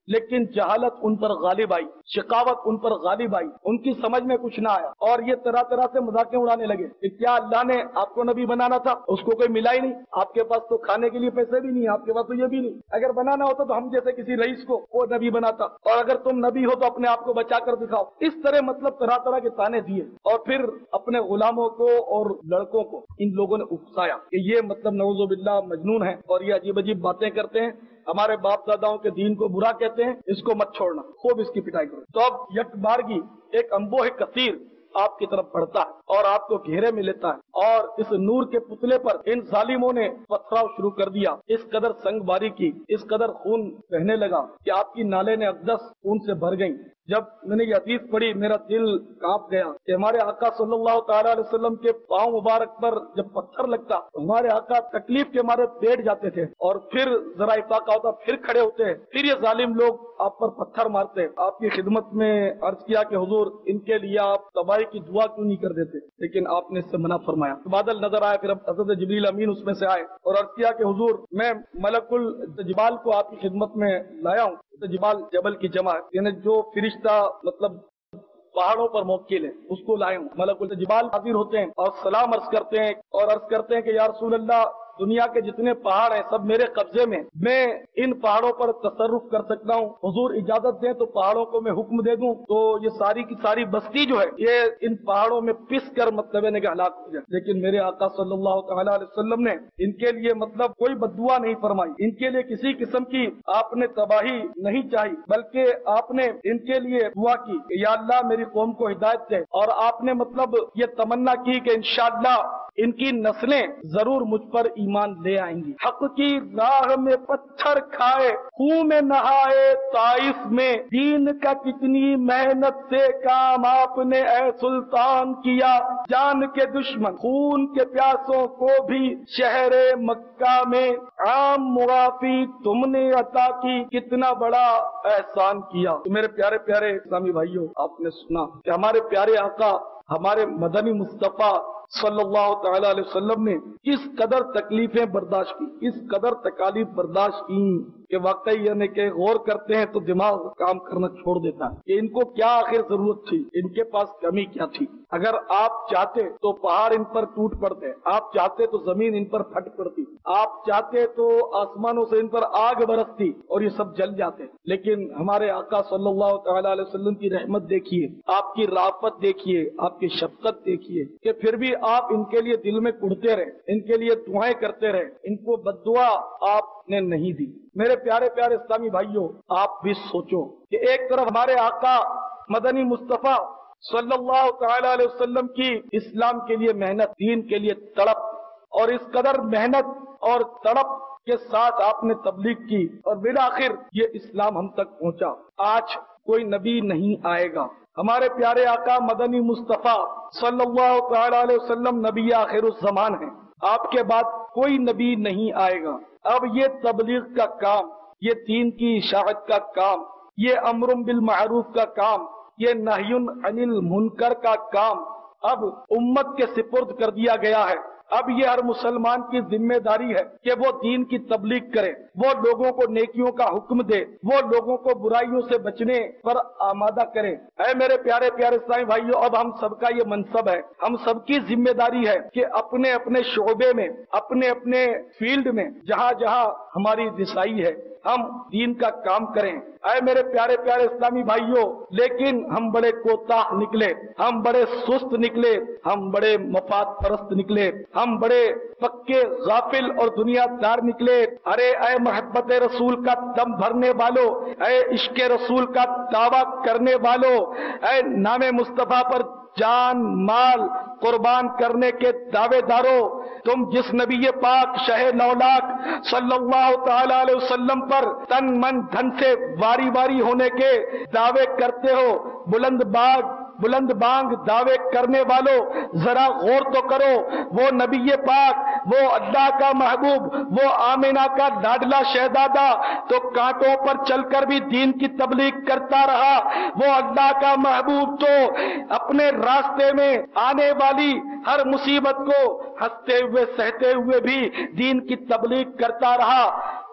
لیکن جہالت ان پر غالب آئی, شقاوت ان پر غالب آئی, ان کی سمجھ میں کچھ نہ آیا اور یہ طرح طرح سے مذاقیں اڑانے لگے کہ کیا اللہ نے آپ کو نبی بنانا تھا, اس کو کوئی ملا ہی نہیں, آپ کے پاس تو کھانے کے لیے پیسے بھی نہیں, آپ کے پاس تو یہ بھی نہیں, اگر بنانا ہوتا تو ہم جیسے کسی رئیس کو وہ نبی بناتا, اور اگر تم نبی ہو تو اپنے آپ کو بچا کر دکھاؤ. اس طرح مطلب طرح طرح کے تانے دیے اور پھر اپنے غلاموں کو اور لڑکوں کو ان لوگوں نے اکسایا کہ یہ مطلب نعوذ باللہ مجنون ہے اور یہ عجیب عجیب باتیں کرتے ہیں, ہمارے باپ داداؤں کے دین کو برا کہتے ہیں, اس کو مت چھوڑنا, خوب اس کی پٹائی کرو. تو اب یک بارگی ایک انبوہ کثیر آپ کی طرف بڑھتا ہے اور آپ کو گھیرے میں لیتا ہے, اور اس نور کے پتلے پر ان ظالموں نے پتھراؤ شروع کر دیا. اس قدر سنگ باری کی, اس قدر خون بہنے لگا کہ آپ کی نالے نے اقدس خون سے بھر گئیں. جب میں نے یہ حدیث پڑھی میرا دل کانپ گیا کہ ہمارے آقا صلی اللہ تعالی علیہ وسلم کے پاؤں مبارک پر جب پتھر لگتا ہمارے آقا تکلیف کے مارے بیٹھ جاتے تھے اور پھر ذرا افاقہ ہوتا پھر کھڑے ہوتے ہیں, پھر یہ ظالم لوگ آپ پر پتھر مارتے. آپ کی خدمت میں عرض کیا کہ حضور ان کے لیے آپ تباہی کی دعا کیوں نہیں کر دیتے, لیکن آپ نے اس سے منع فرمایا. بادل نظر آئے, پھر حضرت جبریل امین اس میں سے آئے اور عرض کیا کہ حضور میں ملک الجبال کو آپ کی خدمت میں لایا ہوں. جبال جبل کی جمع ہے, یعنی جو فرشتہ مطلب پہاڑوں پر موکل ہے اس کو لائے ہوں. ملک الجبال حاضر ہوتے ہیں اور سلام عرض کرتے ہیں اور عرض کرتے ہیں کہ یا رسول اللہ دنیا کے جتنے پہاڑ ہیں سب میرے قبضے میں, میں ان پہاڑوں پر تصرف کر سکتا ہوں, حضور اجازت دیں تو پہاڑوں کو میں حکم دے دوں تو یہ ساری کی ساری بستی جو ہے یہ ان پہاڑوں میں پس کر مطلب ہے کہ ہلاک ہو جائے. لیکن میرے آقا صلی اللہ تعالی علیہ وسلم نے ان کے لیے مطلب کوئی بددعا نہیں فرمائی, ان کے لیے کسی قسم کی آپ نے تباہی نہیں چاہی, بلکہ آپ نے ان کے لیے دعا کی کہ یا اللہ میری قوم کو ہدایت دے, اور آپ نے مطلب یہ تمنا کی کہ انشاءاللہ ان کی نسلیں ضرور مجھ پر ایمان لے آئیں گی. حق کی راہ میں پتھر کھائے خون میں نہائے طائف میں, دین کا کتنی محنت سے کام آپ نے اے سلطان کیا, جان کے دشمن خون کے پیاسوں کو بھی شہر مکہ میں عام معافی تم نے عطا کی, کتنا بڑا احسان کیا. تو میرے پیارے پیارے اسلامی بھائیوں, آپ نے سنا کہ ہمارے پیارے آقا ہمارے مدنی مصطفیٰ صلی اللہ تعالی علیہ وسلم نے کس قدر تکلیفیں برداشت کی, کس قدر تکالیف برداشت کی کہ واقعی یعنی کہ غور کرتے ہیں تو دماغ کام کرنا چھوڑ دیتا ہے کہ ان کو کیا آخر ضرورت تھی, ان کے پاس کمی کیا تھی. اگر آپ چاہتے تو پہاڑ ان پر ٹوٹ پڑتے, آپ چاہتے تو زمین ان پر پھٹ پڑتی, آپ چاہتے تو آسمانوں سے ان پر آگ برستی اور یہ سب جل جاتے. لیکن ہمارے آقا صلی اللہ تعالی علیہ وسلم کی رحمت دیکھیے, آپ کی رافت دیکھیے, آپ کی شفقت دیکھیے کہ پھر بھی آپ ان کے لیے دل میں کڑتے رہے, ان کے لیے دعائیں کرتے رہے, ان کو بددعا آپ نے نہیں دی. میرے پیارے پیارے اسلامی بھائیوں, آپ بھی سوچو کہ ایک طرف ہمارے آقا مدنی مصطفیٰ صلی اللہ تعالی علیہ وسلم کی اسلام کے لیے محنت, دین کے لیے تڑپ, اور اس قدر محنت اور تڑپ کے ساتھ آپ نے تبلیغ کی اور بالآخر یہ اسلام ہم تک پہنچا. آج کوئی نبی نہیں آئے گا, ہمارے پیارے آقا مدنی مصطفیٰ صلی اللہ تعالی علیہ وسلم نبی آخر الزمان ہیں, آپ کے بعد کوئی نبی نہیں آئے گا. اب یہ تبلیغ کا کام, یہ دین کی اشاعت کا کام, یہ امر بالمعروف کا کام, یہ نہی عن المنکر کا کام اب امت کے سپرد کر دیا گیا ہے. اب یہ ہر مسلمان کی ذمہ داری ہے کہ وہ دین کی تبلیغ کرے, وہ لوگوں کو نیکیوں کا حکم دے, وہ لوگوں کو برائیوں سے بچنے پر آمادہ کرے. اے میرے پیارے پیارے اسلامی بھائیوں, اب ہم سب کا یہ منصب ہے, ہم سب کی ذمہ داری ہے کہ اپنے اپنے شعبے میں, اپنے اپنے فیلڈ میں جہاں جہاں ہماری رسائی ہے ہم دین کا کام کریں. اے میرے پیارے پیارے اسلامی بھائیوں, لیکن ہم بڑے کوتاہ نکلے, ہم بڑے سست نکلے, ہم بڑے مفاد پرست نکلے, ہم بڑے پکے غافل اور دنیا دار نکلے. ارے اے محبت رسول کا دم بھرنے والوں, اے عشق رسول کا دعویٰ کرنے والوں, اے نام مصطفیٰ پر جان مال قربان کرنے کے دعوے داروں, تم جس نبی پاک شہ نولاک صلی اللہ تعالی علیہ وسلم پر تن من دھن سے واری واری ہونے کے دعوے کرتے ہو, بلند باغ بلند بانگ دعوے کرنے والوں, ذرا غور تو کرو. وہ نبی پاک, وہ اللہ کا محبوب, وہ آمینہ کا لاڈلا شہزادہ تو کانٹوں پر چل کر بھی دین کی تبلیغ کرتا رہا. وہ اللہ کا محبوب تو اپنے راستے میں آنے والی ہر مصیبت کو ہنستے ہوئے سہتے ہوئے بھی دین کی تبلیغ کرتا رہا.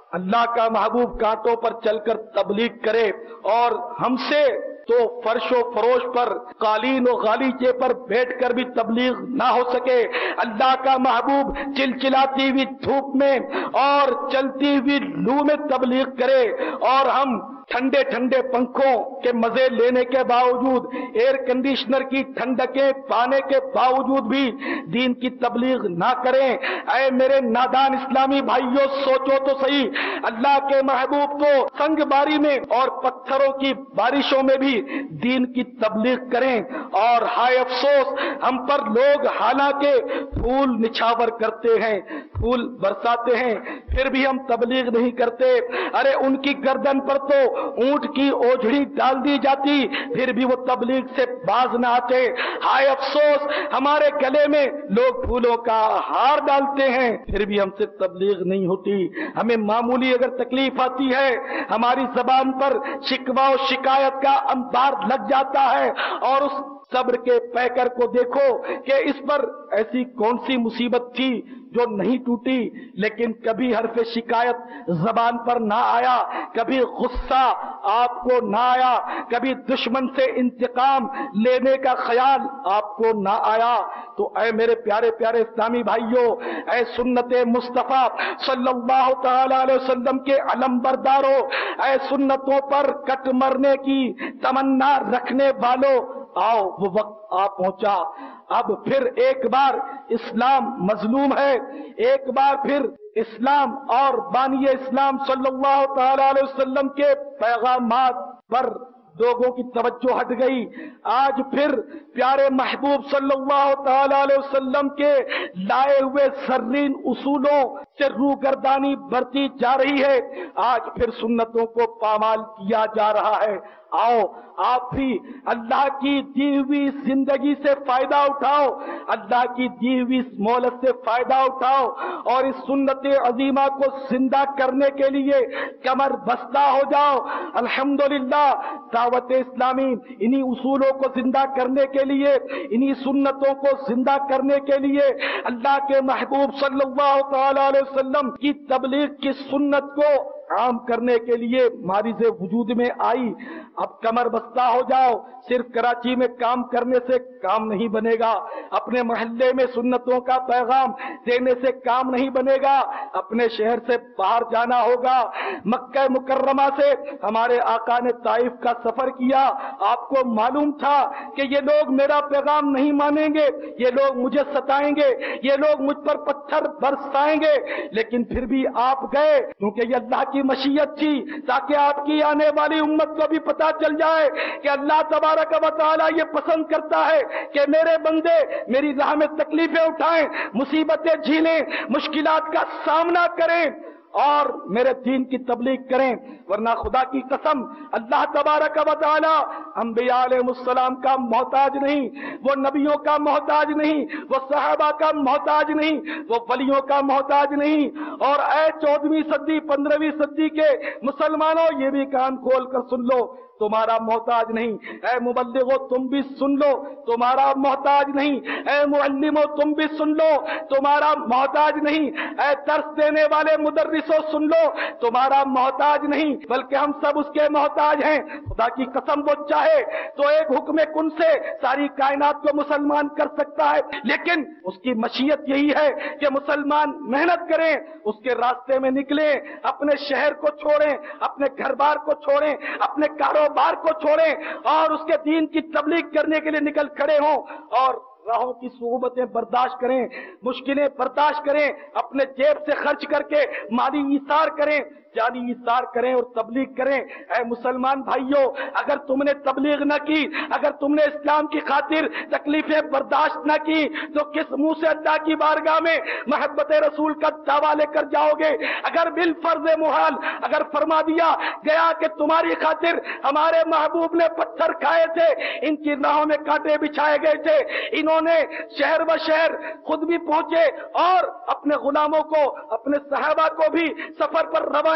اللہ کا محبوب کانٹوں پر چل کر تبلیغ کرے اور ہم سے تو فرش و فروش پر قالین و غالیچے پر بیٹھ کر بھی تبلیغ نہ ہو سکے. اللہ کا محبوب چلچلاتی ہوئی دھوپ میں اور چلتی ہوئی لو میں تبلیغ کرے اور ہم ٹھنڈے ٹھنڈے پنکھوں کے مزے لینے کے باوجود ایئر کنڈیشنر کی ٹھنڈکیں پانے کے باوجود بھی دین کی تبلیغ نہ کریں. اے میرے نادان اسلامی بھائیوں سوچو تو صحیح, اللہ کے محبوب تو سنگ باری میں اور پتھروں کی بارشوں میں بھی دین کی تبلیغ کریں, اور ہائے افسوس ہم پر لوگ حالانکہ پھول نچھاور کرتے ہیں, پھول برساتے ہیں, پھر بھی ہم تبلیغ نہیں کرتے. ارے ان کی گردن پر تو اونٹ کی اوجھڑی ڈال دی جاتی, پھر بھی وہ تبلیغ سے باز نہ آتے. ہائے افسوس ہمارے گلے میں لوگ پھولوں کا ہار ڈالتے ہیں, پھر بھی ہم سے تبلیغ نہیں ہوتی. ہمیں معمولی اگر تکلیف آتی ہے ہماری زبان پر شکوہ و شکایت کا انبار لگ جاتا ہے, اور اس صبر کے پیکر کو دیکھو کہ اس پر ایسی کون سی مصیبت تھی جو نہیں ٹوٹی, لیکن کبھی حرف شکایت زبان پر نہ آیا, کبھی غصہ آپ کو نہ آیا, کبھی دشمن سے انتقام لینے کا خیال آپ کو نہ آیا. تو اے میرے پیارے پیارے اسلامی بھائیوں, اے سنت مصطفیٰ صلی اللہ تعالی علیہ وسلم کے علم برداروں, اے سنتوں پر کٹ مرنے کی تمنا رکھنے والوں, آؤ وہ وقت آ پہنچا. اب پھر ایک بار اسلام مظلوم ہے, ایک بار پھر اسلام اور بانی اسلام صلی اللہ تعالی علیہ وسلم کے پیغامات پر لوگوں کی توجہ ہٹ گئی. آج پھر پیارے محبوب صلی اللہ تعالی علیہ وسلم کے لائے ہوئے سرین اصولوں سے روگردانی بڑھتی جا رہی ہے, آج پھر سنتوں کو پامال کیا جا رہا ہے. آؤ آپ بھی اللہ کی دی ہوئی زندگی سے فائدہ اٹھاؤ, اللہ کی دی ہوئی مہلت سے فائدہ اٹھاؤ, اور اس سنت عظیمہ کو زندہ کرنے کے لیے کمر بستہ ہو جاؤ. الحمدللہ دعوت اسلامی انہی اصولوں کو زندہ کرنے کے لیے, انہی سنتوں کو زندہ کرنے کے لیے اللہ کے محبوب صلی اللہ تعالی علیہ وسلم کی تبلیغ کی سنت کو عام کرنے کے لیے مارز وجود میں آئی. اب کمر بستہ ہو جاؤ. صرف کراچی میں کام کرنے سے کام نہیں بنے گا, اپنے محلے میں سنتوں کا پیغام دینے سے کام نہیں بنے گا, اپنے شہر سے باہر جانا ہوگا. مکہ مکرمہ سے ہمارے آقا نے طائف کا سفر کیا, آپ کو معلوم تھا کہ یہ لوگ میرا پیغام نہیں مانیں گے, یہ لوگ مجھے ستائیں گے, یہ لوگ مجھ پر پتھر برسائیں گے, لیکن پھر بھی آپ گئے, کیونکہ یہ اللہ کی مشیت تھی تاکہ آپ کی آنے والی امت کو بھی پتا چل جائے کہ اللہ تبارک و تعالیٰ یہ پسند کرتا ہے کہ میرے بندے میری راہ میں تکلیفیں اٹھائیں, مصیبتیں جھیلیں, مشکلات کا سامنا کریں اور میرے دین کی تبلیغ کریں. ورنہ خدا کی قسم اللہ تبارک و تعالی انبیاء علیہ السلام کا محتاج نہیں, وہ نبیوں کا محتاج نہیں, وہ صحابہ کا محتاج نہیں, وہ ولیوں کا محتاج نہیں. اور اے چودہویں صدی پندرہویں صدی کے مسلمانوں, یہ بھی کان کھول کر سن لو, تمہارا محتاج نہیں. اے مبلغو تم بھی سن لو, تمہارا محتاج نہیں. اے معلمو تم بھی سن لو, تمہارا محتاج نہیں. اے درس دینے والے مدرسو سن لو, تمہارا محتاج نہیں, بلکہ ہم سب اس کے محتاج ہیں. خدا کی قسم وہ چاہے تو ایک حکم کن سے ساری کائنات کو مسلمان کر سکتا ہے, لیکن اس کی مشیت یہی ہے کہ مسلمان محنت کریں, اس کے راستے میں نکلیں, اپنے شہر کو چھوڑیں, اپنے گھر بار کو چھوڑیں, اپنے کاروبار کو چھوڑیں اور اس کے دین کی تبلیغ کرنے کے لیے نکل کھڑے ہوں, اور راہوں کی صعوبتیں برداشت کریں, مشکلیں برداشت کریں, اپنے جیب سے خرچ کر کے مالی ایثار کریں, جانی ایثار کریں اور تبلیغ کریں. اے مسلمان بھائیوں, اگر تم نے تبلیغ نہ کی, اگر تم نے اسلام کی خاطر تکلیفیں برداشت نہ کی, تو کس منہ سے اللہ کی بارگاہ میں محبت رسول کا دعویٰ لے کر جاؤ گے؟ اگر بالفرض محال اگر فرما دیا گیا کہ تمہاری خاطر ہمارے محبوب نے پتھر کھائے تھے, ان کی راہوں میں کانٹے بچھائے گئے تھے, انہوں نے شہر و شہر خود بھی پہنچے اور اپنے غلاموں کو, اپنے صحابہ کو بھی سفر پر روانہ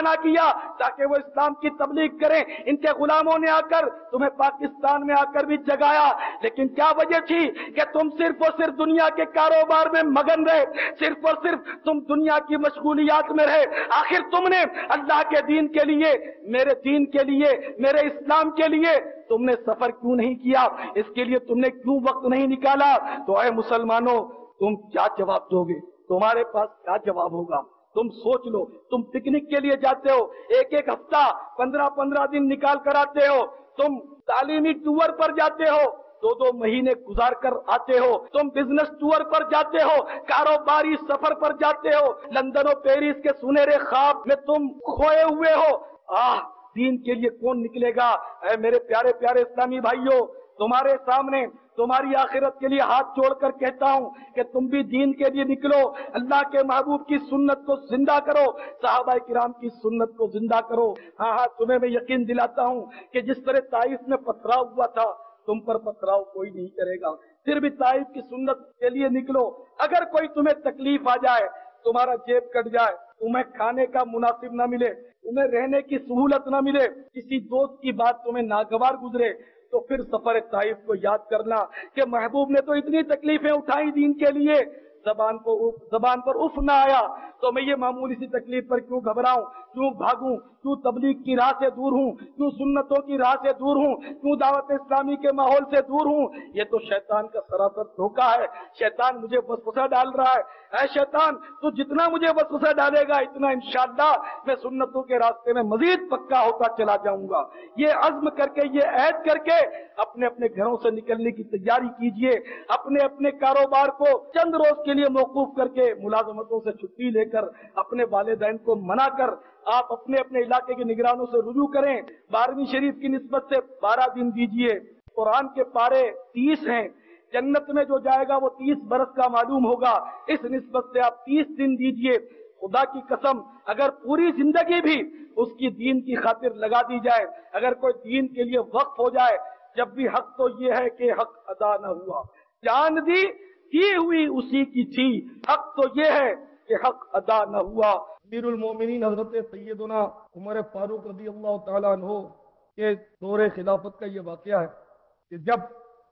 منع کیا تاکہ وہ اسلام کی تبلیغ کریں. ان کے غلاموں نے آ کر تمہیں پاکستان میں آ کر بھی جگایا, لیکن کیا وجہ تھی کہ تم صرف اور صرف دنیا کے کاروبار میں مگن رہے, صرف اور صرف تم دنیا کی مشغولیات میں رہے. آخر تم نے اللہ کے دین کے لیے, میرے دین کے لیے, میرے اسلام کے لیے تم نے سفر کیوں نہیں کیا؟ اس کے لیے تم نے کیوں وقت نہیں نکالا؟ تو اے مسلمانوں, تم کیا جواب دو گے؟ تمہارے پاس کیا جواب ہوگا؟ تم سوچ لو. تم پکنک کے لیے جاتے ہو, ایک ایک ہفتہ پندرہ پندرہ دن نکال کر آتے ہو. تم تعلیمی ٹور پر جاتے ہو, دو دو مہینے گزار کر آتے ہو. تم بزنس ٹور پر جاتے ہو, کاروباری سفر پر جاتے ہو. لندن و پیرس کے سنہرے خواب میں تم کھوئے ہوئے ہو. آہ, دین کے لیے کون نکلے گا؟ اے میرے پیارے پیارے اسلامی بھائیوں, تمہارے سامنے تمہاری آخرت کے لیے ہاتھ جوڑ کر کہتا ہوں کہ تم بھی دین کے لیے نکلو, اللہ کے محبوب کی سنت کو زندہ کرو, صحابہ کرام کی سنت کو زندہ کرو. ہاں ہاں تمہیں میں یقین دلاتا ہوں کہ جس طرح طائف میں پتھراؤ ہوا تھا, تم پر پتھراؤ کوئی نہیں کرے گا. پھر بھی طائف کی سنت کے لیے نکلو. اگر کوئی تمہیں تکلیف آ جائے, تمہارا جیب کٹ جائے, تمہیں کھانے کا مناسب نہ ملے, تمہیں رہنے کی سہولت نہ ملے, کسی دوست کی بات تمہیں ناگوار گزرے, تو پھر سفر طائف کو یاد کرنا کہ محبوب نے تو اتنی تکلیفیں اٹھائی دین کے لیے, زبان کو زبان پر اف نہ آیا, تو میں یہ معمولی سی تکلیف پر کیوں گھبراؤں, کیوں بھاگوں, کیوں تبلیغ کی راہ سے دور ہوں, کیوں سنتوں کی راہ سے دور ہوں, کیوں دعوت اسلامی کے ماحول سے دور ہوں؟ یہ تو شیطان کا سراسر دھوکہ ہے. شیطان مجھے وسوسہ ڈال رہا ہے. اے شیطان, تو جتنا مجھے وسوسہ ڈالے گا اتنا انشاءاللہ میں سنتوں کے راستے میں مزید پکا ہوتا چلا جاؤں گا. یہ عزم کر کے, یہ عہد کر کے اپنے اپنے گھروں سے نکلنے کی تیاری کیجئے. اپنے اپنے کاروبار کو چند روز کے لیے موقوف کر کے, ملازمتوں سے چھٹی لے کر, اپنے والدین کو منا کر آپ اپنے اپنے علاقے کے نگرانوں سے رجوع کریں. بارہویں شریف کی نسبت سے بارہ دن دیجئے. قرآن کے پارے تیس ہیں, جنت میں جو جائے گا وہ تیس برس کا معلوم ہوگا. اس نسبت سے آپ تیس دن دیجئے. خدا کی قسم, اگر پوری زندگی بھی اس کی دین کی خاطر لگا دی جائے, اگر کوئی دین کے لیے وقف ہو جائے, جب بھی حق تو یہ ہے کہ حق ادا نہ ہوا, جان دی دی ہوئی اسی کی تھی, حق تو یہ ہے کہ حق ادا نہ ہوا. امیر المومنین حضرت سیدنا عمر فاروق رضی اللہ تعالیٰ عنہ کے دور خلافت کا یہ واقعہ ہے کہ جب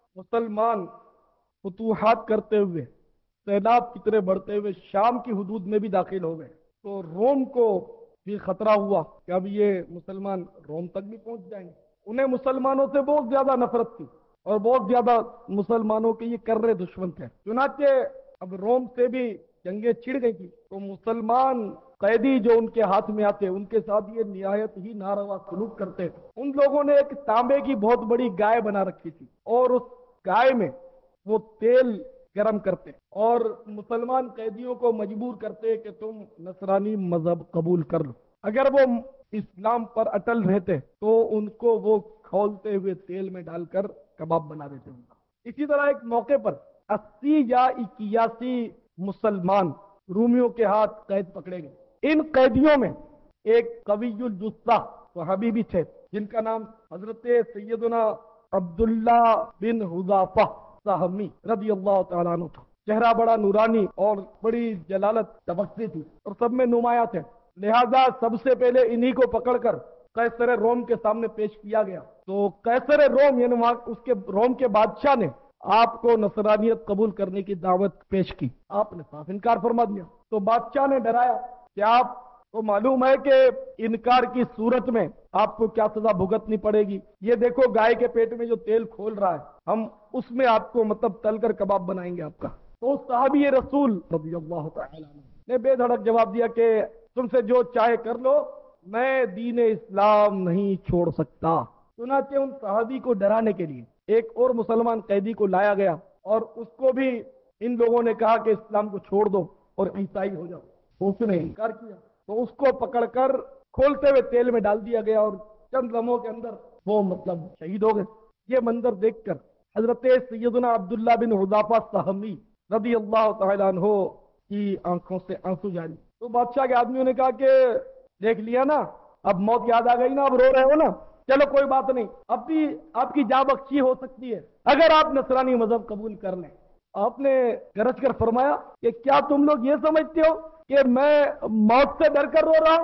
مسلمان فتوحات کرتے ہوئے, سیلاب کی طرح بڑھتے ہوئے شام کی حدود میں بھی داخل ہو گئے, تو روم کو بھی خطرہ ہوا کہ اب یہ مسلمان روم تک بھی پہنچ جائیں گے. انہیں مسلمانوں سے بہت زیادہ نفرت تھی اور بہت زیادہ مسلمانوں کے یہ کرنے دشمن تھے. چنانچہ اب روم سے بھی جنگیں چھڑ گئی تھی, تو مسلمان قیدی جو ان کے ہاتھ میں آتے, ان کے ساتھ یہ نہایت ہی ناروا سلوک کرتے. ان لوگوں نے ایک تانبے کی بہت بڑی گائے بنا رکھی تھی, اور اس گائے میں وہ تیل گرم کرتے اور مسلمان قیدیوں کو مجبور کرتے کہ تم نصرانی مذہب قبول کر لو. اگر وہ اسلام پر اٹل رہتے تو ان کو وہ کھولتے ہوئے تیل میں ڈال کر کباب بنا دیتے. اسی طرح ایک موقع پر اسی یا اکیاسی مسلمان رومیوں کے ہاتھ قید پکڑے گئے. ان قیدیوں میں ایک قوی الجثہ صحابی بھی تھے جن کا نام حضرت سیدنا عبداللہ بن حذافہ سہمی رضی اللہ تعالیٰ عنہ تھا. چہرہ بڑا نورانی اور بڑی جلالت تبختی تھی اور سب میں نمایاں تھے. لہذا سب سے پہلے انہی کو پکڑ کر قیصر روم کے سامنے پیش کیا گیا. تو قیصر روم یعنی اس کے روم کے بادشاہ نے آپ کو نصرانیت قبول کرنے کی دعوت پیش کی. آپ نے صاف انکار فرما دیا. تو بادشاہ نے ڈرایا کہ آپ کو معلوم ہے کہ انکار کی صورت میں آپ کو کیا سزا بھگتنی پڑے گی. یہ دیکھو گائے کے پیٹ میں جو تیل کھول رہا ہے, ہم اس میں آپ کو مطلب تل کر کباب بنائیں گے آپ کا. تو صحابی رسول رضی اللہ تعالی عنہ نے بے دھڑک جواب دیا کہ تم سے جو چاہے کر لو, میں دین اسلام نہیں چھوڑ سکتا. چنانچہ ان صحابی کو ڈرانے کے لیے ایک اور مسلمان قیدی کو لایا گیا اور اس کو بھی ان لوگوں نے کہا کہ اسلام کو چھوڑ دو اور عیسائی ہو جاؤ. اس نے انکار کیا تو اس کو پکڑ کر کھولتے ہوئے تیل میں ڈال دیا گیا اور چند لمحوں کے اندر وہ مطلب شہید ہو گئے. یہ منظر دیکھ کر حضرت سیدنا عبداللہ بن حذافہ سہمی رضی اللہ تعالیٰ عنہ کی آنکھوں سے آنسو جاری. تو بادشاہ کے آدمیوں نے کہا کہ دیکھ لیا نا, اب موت یاد آ گئی نا, اب رو رہے ہو نا, چلو کوئی بات نہیں, اب بھی آپ کی جاں بخشی ہو سکتی ہے اگر آپ نصرانی مذہب قبول کر لیں. آپ نے گرج کر فرمایا کہ کیا تم لوگ یہ سمجھتے ہو کہ میں موت سے ڈر کر رو رہا ہوں؟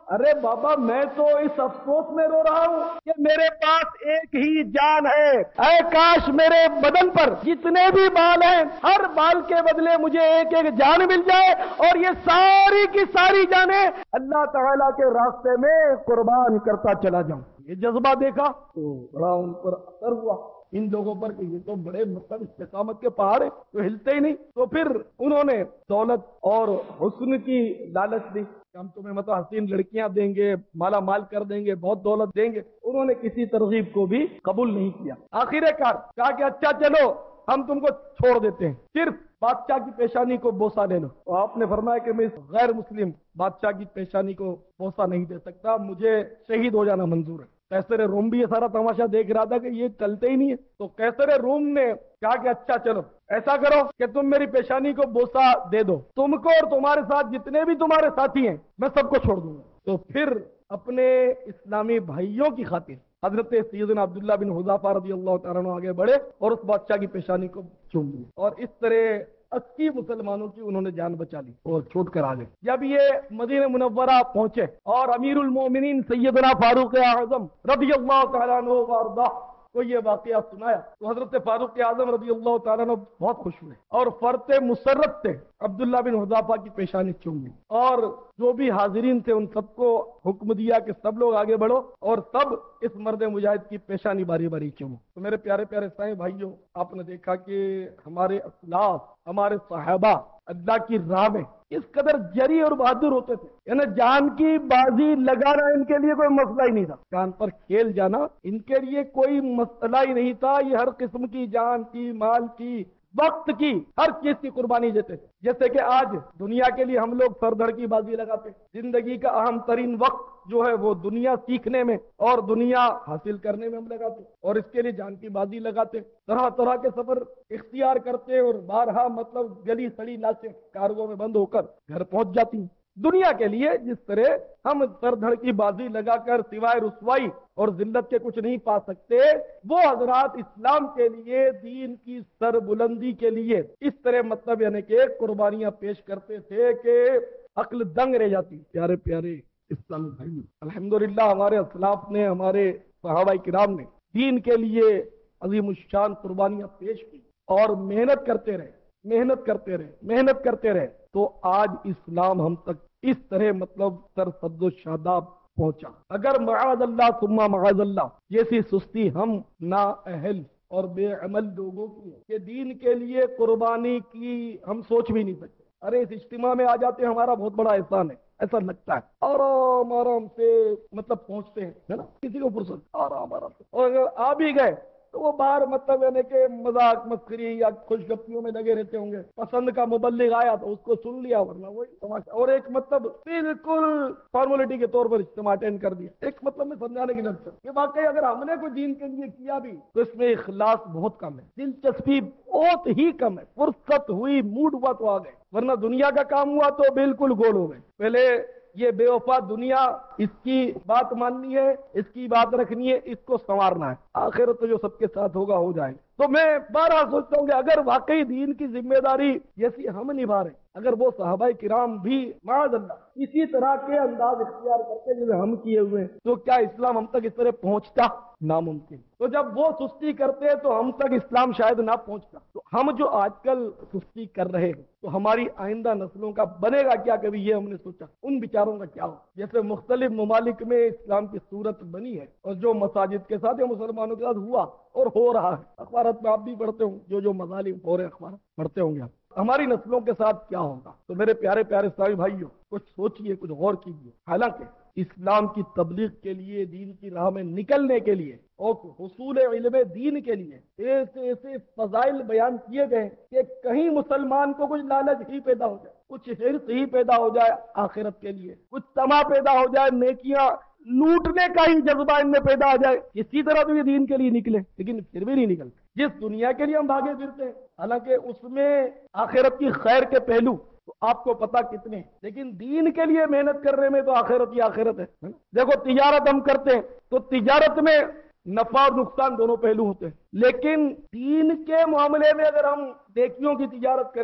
अरे बाबा, मैं तो इस अफसोस में रो रहा हूँ कि मेरे पास एक ही जान है। ऐ काश मेरे बदन पर जितने भी बाल हैं, हर बाल के बदले मुझे एक एक जान मिल जाए और ये सारी की सारी जाने अल्लाह ताला के रास्ते में कुर्बान करता चला जाऊं। ये जज्बा देखा तो बड़ा उन पर असर हुआ, इन लोगों पर कि ये तो बड़े मतलब इस्तिकामत के पहाड़ है, तो हिलते ही नहीं। तो फिर उन्होंने दौलत और हुस्न की लालच दी, हम तुम्हें मतलब हसीन लड़कियां देंगे, माला माल कर देंगे, बहुत दौलत देंगे। उन्होंने किसी तरगीब को भी कबूल नहीं किया। आखिरकार कहा कि अच्छा चलो हम तुमको छोड़ देते हैं, सिर्फ बादशाह की पेशानी को बोसा ले लो। तो आपने फरमाया कि मैं इस गैर मुस्लिम बादशाह की पेशानी को बोसा नहीं दे सकता, मुझे शहीद हो जाना मंजूर है। कैसर रोम भी ये सारा तमाशा देख रहा था कि ये चलते ही नहीं है। तो कैसर रोम ने कहा कि अच्छा चलो ऐसा करो कि तुम मेरी पेशानी को बोसा दे दो, तुमको और तुम्हारे साथ जितने भी तुम्हारे साथी हैं मैं सबको छोड़ दूंगा। तो फिर अपने इस्लामी भाइयों की खातिर हजरत सैयदना अब्दुल्ला बिन हुज़ाफा रज़ियल्लाहु ताला अन्हु आगे बढ़े और उस बादशाह की पेशानी को चूम ली और इस तरह अस्सी मुसलमानों की उन्होंने जान बचा ली और छोड़ कर आ गए। जब ये मदीना मुनव्वरा पहुंचे और अमीरुल मोमिनीन सैयदना फारूक आज़म रज़ियल्लाहु ताला अन्हु वारदा को ये वाकया सुनाया तो हजरत फारूक आज़म रज़ियल्लाहु ताला अन्हु बहुत खुश हुए और फरते मुसर्रत से अब्दुल्ला बिन हुज़ाफा की पेशानी चूम ली और जो भी हाजिरीन थे उन सबको हुक्म दिया कि सब लोग आगे बढ़ो और सब इस मर्द मुजाहिद की पेशानी बारी बारी चूमो। तो मेरे प्यारे प्यारे साईं भाइयों, आपने देखा कि हमारे असलाफ, हमारे सहाबा अल्लाह की राह में इस कदर जरी और बहादुर होते थे, यानी जान की बाजी लगाना इनके लिए कोई मसला ही नहीं था, जान पर खेल जाना इनके लिए कोई मसला ही नहीं था। ये हर किस्म की जान की, माल की, वक्त की, हर चीज की कुर्बानी देते थे। जैसे कि आज दुनिया के लिए हम लोग सरधड़ की बाजी लगाते, जिंदगी का अहम तरीन वक्त जो है वो दुनिया सीखने में और दुनिया हासिल करने में हम लगाते और इसके लिए जान की बाजी लगाते, तरह तरह के सफर इख्तियार करते और बारहा मतलब गली सड़ी लाशें कारगो में बंद होकर घर पहुंच जाती। दुनिया के लिए जिस तरह हम सरधड़ की बाजी लगाकर सिवाय रुसवाई और जिल्लत के कुछ नहीं पा सकते, वो हजरात इस्लाम के लिए, दीन की सरबुलंदी के लिए इस तरह मतलब यानी कि कुर्बानियां पेश करते थे कि अक्ल दंग रह जाती। प्यारे प्यारे इस्लामी भाई, अल्हम्दुलिल्लाह हमारे असलाफ ने, हमारे सहाबाए किराम ने दीन के लिए अजीमुश्शान कुर्बानियां पेश की और मेहनत करते रहे, मेहनत करते रहे, मेहनत करते रहे, तो आज इस्लाम हम तक इस तरह मतलब सरसब्ज़ो शादाब पहुंचा। अगर मआज़ल्लाह सुम्मा मआज़ल्लाह जैसी सुस्ती हम ना अहल और बेअमल लोगों की कि दीन के लिए कुर्बानी की हम सोच भी नहीं सकते। अरे इस इज्तिमा में आ जाते हैं, हमारा बहुत बड़ा एहसान है, ऐसा लगता है, आराम आराम से मतलब पहुंचते हैं, है ना, किसी को फुर्सत आराम आराम से, और अगर आ भी गए तो वो बाहर मतलब यानी कि मजाक मस्करी या खुशगप्पियों में लगे रहते होंगे। पसंद का मुबल्लिग आया तो उसको सुन लिया, वरना वही तमाशा, और एक मतलब बिल्कुल फॉर्मेलिटी के तौर पर इज्तिमा अटेंड कर दिया। एक मतलब में समझाने की नजर कि वाकई अगर हमने कोई दीन के लिए किया भी तो इसमें इखलास बहुत कम है, दिलचस्पी बहुत ही कम है, फुर्सत हुई, मूड हुआ तो आ गए, वरना दुनिया का काम हुआ तो बिल्कुल गोल हो गए। पहले ये बेवफा दुनिया, इसकी बात माननी है, इसकी बात रखनी है, इसको संवारना है, आखिरत तो जो सबके साथ होगा हो जाएगा। तो मैं बारहा सोचता हूँ कि अगर वाकई दीन की जिम्मेदारी जैसी हम निभा रहे, अगर वो सहाबाए किराम भी माअज़ल्लाह इसी तरह के अंदाज इख्तियार करते जैसे हम किए हुए, तो क्या इस्लाम हम तक इस तरह पहुंचता? नामुमकिन। तो जब वो सुस्ती करते तो हम तक इस्लाम शायद ना पहुंचता। तो हम जो आजकल सुस्ती कर रहे हैं तो हमारी आइंदा नस्लों का बनेगा क्या, कभी ये हमने सोचा? उन बेचारों का क्या हो? जैसे मुख्तलिफ ममालिक में इस्लाम की सूरत बनी है और जो मसाजिद के साथ या मुसलमानों के साथ हुआ और हो रहा है, अखबारात में आप भी पढ़ते होंगे, जो जो मजालिम हो रहे अखबार पढ़ते होंगे आप, हमारी नस्लों के साथ क्या होगा? तो मेरे प्यारे प्यारे इस्लामी भाइयों, कुछ सोचिए, कुछ गौर कीजिए। हालांकि इस्लाम की तबलीग के लिए, दीन की राह में निकलने के लिए और हुसूल इल्म दीन के लिए ऐसे ऐसे फजाइल बयान किए गए कि कहीं मुसलमान को कुछ लालच ही पैदा हो जाए, कुछ हिर्स ही पैदा हो जाए आखिरत के लिए, कुछ तमा पैदा हो जाए, नेकियां लूटने का ही जज्बा इनमें पैदा आ जाए, इसी तरह तो ये दीन के लिए निकले, लेकिन फिर भी नहीं निकलते। जिस दुनिया के लिए हम भागे फिरते हैं, हालांकि उसमें आखिरत की खैर के पहलू तो आपको पता कितने, लेकिन दीन के लिए मेहनत करने में तो आखिरत ही आखिरत है। देखो तिजारत हम करते हैं तो तिजारत में नफा और नुकसान दोनों पहलू होते हैं, लेकिन दीन के मामले में अगर हम नेकियों की तिजारत करें तो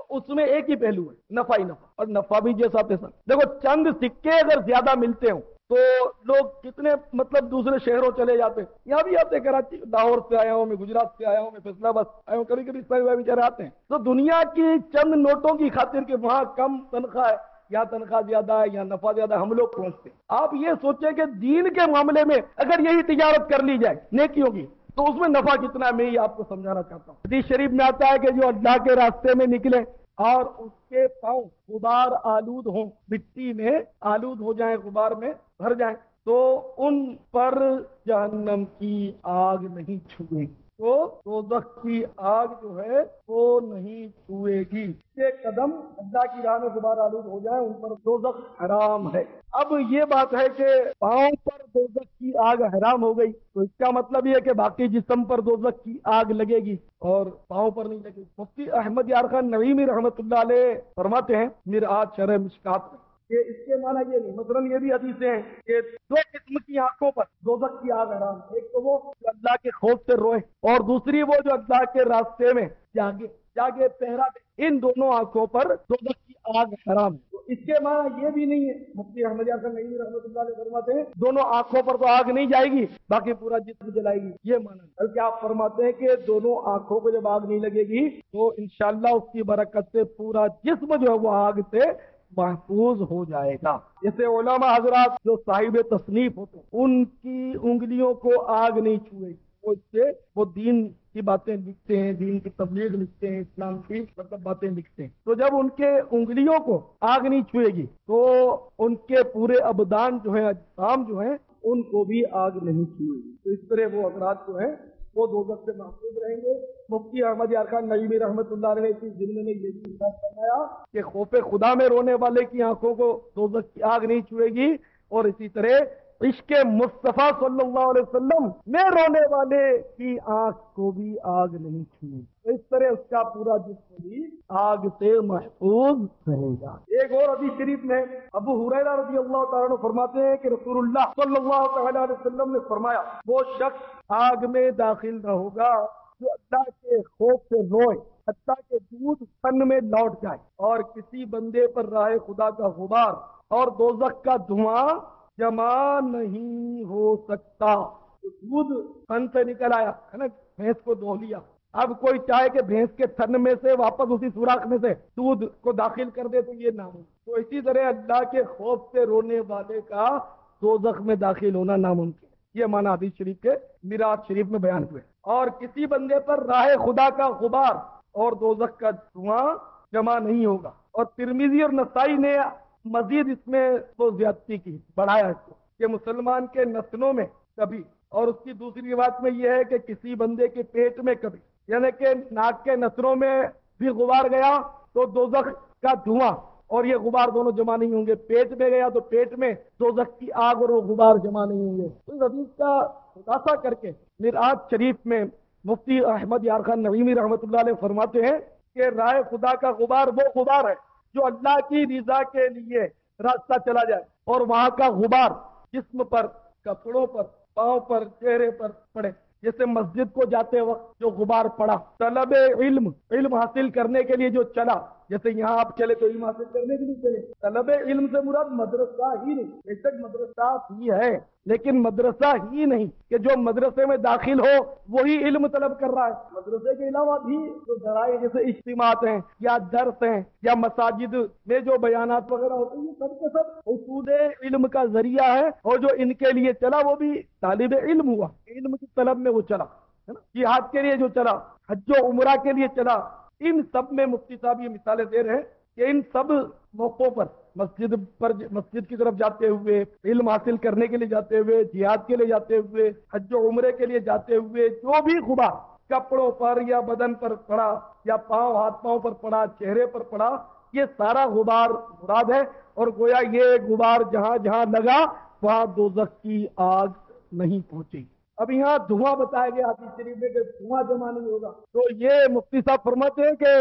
उसमें एक ही पहलू है, नफा ही नफा, और नफा भी जैसा तैसा। देखो चंद सिक्के अगर ज्यादा मिलते हो तो लोग कितने मतलब दूसरे शहरों चले जाते हैं। यहाँ भी आते हैं, कराची, लाहौर से आया हूँ मैं, गुजरात से आया हूँ मैं, फैसलाबाद आया हूँ, कभी कभी इस बेचारे आते हैं। तो दुनिया की चंद नोटों की खातिर के वहां कम तनख्वाह है, यहाँ तनख्वाह ज्यादा है, यहाँ नफा ज्यादा, हम लोग पहुंचते। आप ये सोचें कि दीन के मामले में अगर यही तिजारत कर ली जाए नेकियों की, तो उसमें नफा कितना है, मैं ये आपको समझाना चाहता हूँ। हदीस शरीफ में आता है कि जो अल्लाह के रास्ते में निकले और उसके पांव गुबार आलूद हों, मिट्टी में आलूद हो जाए, गुबार में भर जाए, तो उन पर जहन्नम की आग नहीं छुएगी, तो दोज़ख की आग जो है वो नहीं छुएगी। ये कदम अल्लाह की राह में गुबार आलूद हो जाए, उन पर दोज़ख हराम है। अब ये बात है कि पांव पर दोज़ख की आग हराम हो गई, तो इसका मतलब ये है कि बाकी जिस्म पर दोज़ख की आग लगेगी और पांव पर नहीं लगेगी। मुफ्ती अहमद यार खान नईमी रहमतुल्लाह अलैह फरमाते हैं मिरआत शरह मिशकात में कि इसके माना ये नहीं, मसलन ये भी हदीसें हैं कि दो किस्म की आंखों पर दोज़ख की आग हराम, एक तो वो जो अल्लाह के खौफ से रोए और दूसरी वो जो अल्लाह के रास्ते में जागे जागे पहरा दे, इन दोनों आंखों पर दोज़ख की आग हराम है। तो इसके माना ये भी नहीं है, मुफ्ती अहमद यार खान नईमी रहमतुल्लाह अलैह फरमाते हैं दोनों आंखों पर तो आग नहीं जाएगी, बाकी पूरा जिस्म जलाएगी, ये माना। बल्कि आप फरमाते हैं कि दोनों आंखों को जब आग नहीं लगेगी तो इंशाअल्लाह उसकी बरकत से पूरा जिस्म जो है वो आग से महफूज हो जाएगा। जैसे उलमा हजरात जो साहिब तसनीफ होते हैं उनकी उंगलियों को आग नहीं छुएगी, वो इससे वो दीन की बातें लिखते हैं, दीन की तबलीग लिखते हैं, इस्लाम की मतलब बातें लिखते हैं। तो जब उनके उंगलियों को आग नहीं छुएगी तो उनके पूरे अबदान जो है, अजसाम जो है, उनको भी आग नहीं छुएगी। तो इस तरह वो अफराद जो है वो दोज़ख से महफूज रहेंगे। मुफ्ती अहमद यार खान नईमी रहमतुल्लाह अलैह ने इसी जिल्द में ये चीज़ फरमाया कि खौफे खुदा में रोने वाले की आंखों को दोज़ख की आग नहीं छुएगी, और इसी तरह इश्क़े मुस्तफ़ा सल्लल्लाहु अलैहि वसल्लम में रोने वाले की आंख को भी आग नहीं छुएगी। तो इस तरह उसका पूरा जिस्म भी आग से महफूज रहेगा। एक और हदीस शरीफ में अबू हुरैरा रज़ियल्लाहु तआला अन्हु फरमाते हैं कि रसूलुल्लाह सल्लल्लाहु तआला अलैहि वसल्लम ने फरमाया, वो शख्स आग में दाखिल न होगा जो अल्लाह के खौफ से रोए, हत्ता के दूध तन में लौट जाए, और किसी बंदे पर राह खुदा का गुबार और दोज़ख का धुआं जमा नहीं हो सकता। तो दूध तन से निकल आया है ना, भैंस को धो लिया, अब कोई चाहे कि भैंस के थन में से वापस उसी सुराख में से दूध को दाखिल कर दे तो ये ना हो। तो इसी तरह अल्लाह के खौफ से रोने वाले का दोज़ख में दाखिल होना नामुमकिन। ये माना हदीस शरीफ के मिरात शरीफ में बयान हुए। और किसी बंदे पर राह खुदा का गुबार और दोज़ख का धुआं जमा नहीं होगा। और तिरमिजी और नसाई ने मजीद इसमें तो ज्यादती की, बढ़ाया इसको कि मुसलमान के नसलों में कभी, और उसकी दूसरी बात में यह है कि किसी बंदे के पेट में कभी, यानी कि नाक के नसलों में भी गुबार गया तो दोज़ख का धुआं और ये गुबार दोनों जमा नहीं होंगे। पेट में गया तो पेट में दोज़ख की आग और वो गुबार जमा नहीं होंगे। तो इस हदीस का खुलासा करके मिरआत शरीफ में मुफ्ती अहमद यार खान नईमी रहमतुल्लाह अलैह फरमाते हैं कि राह खुदा का गुबार वो गुबार है जो अल्लाह की रिजा के लिए रास्ता चला जाए, और वहां का गुबार जिस्म पर, कपड़ों पर, पांव पर, चेहरे पर पड़े। जैसे मस्जिद को जाते वक्त जो गुबार पड़ा, तलबे इल्म, इल्म हासिल करने के लिए जो चला, जैसे यहाँ आप चले तो इल्म हासिल करने के लिए चले, तलबे इल्म से मुराद मदरसा ही नहीं, बेशक मदरसा ही है लेकिन मदरसा ही नहीं कि जो मदरसे में दाखिल हो वही इल्म तलब कर रहा है। मदरसे के अलावा भी जो जराए जैसे इज्तिमात हैं या दर्स हैं या मसाजिद में जो बयानात वगैरह होते हैं, ये सब के सब उसूल इल्म का जरिया है, और जो इनके लिए चला वो भी तालिब इल्म हुआ, इल्म की तलब में वो चला, है ना। जिहाद के लिए जो चला, हज उमरा के लिए चला, इन सब में मुफ्ती साहब ये मिसालें दे रहे हैं कि इन सब मौकों पर मस्जिद पर मस्जिद की तरफ जाते हुए, इल्म हासिल करने के लिए जाते हुए, जिहाद के लिए जाते हुए, हज उमरे के लिए जाते हुए, जो भी गुबार कपड़ों पर या बदन पर पड़ा या पांव हाथ पांव पर पड़ा, चेहरे पर पड़ा, ये सारा गुबार मुराद है। और गोया ये गुबार जहां जहां लगा वहां दोज़ख की आग नहीं पहुंची। अब यहाँ धुआं बताया गया हदीस शरीफ में कि धुआं जमा नहीं होगा, तो ये मुफ्ती साहब फरमाते हैं कि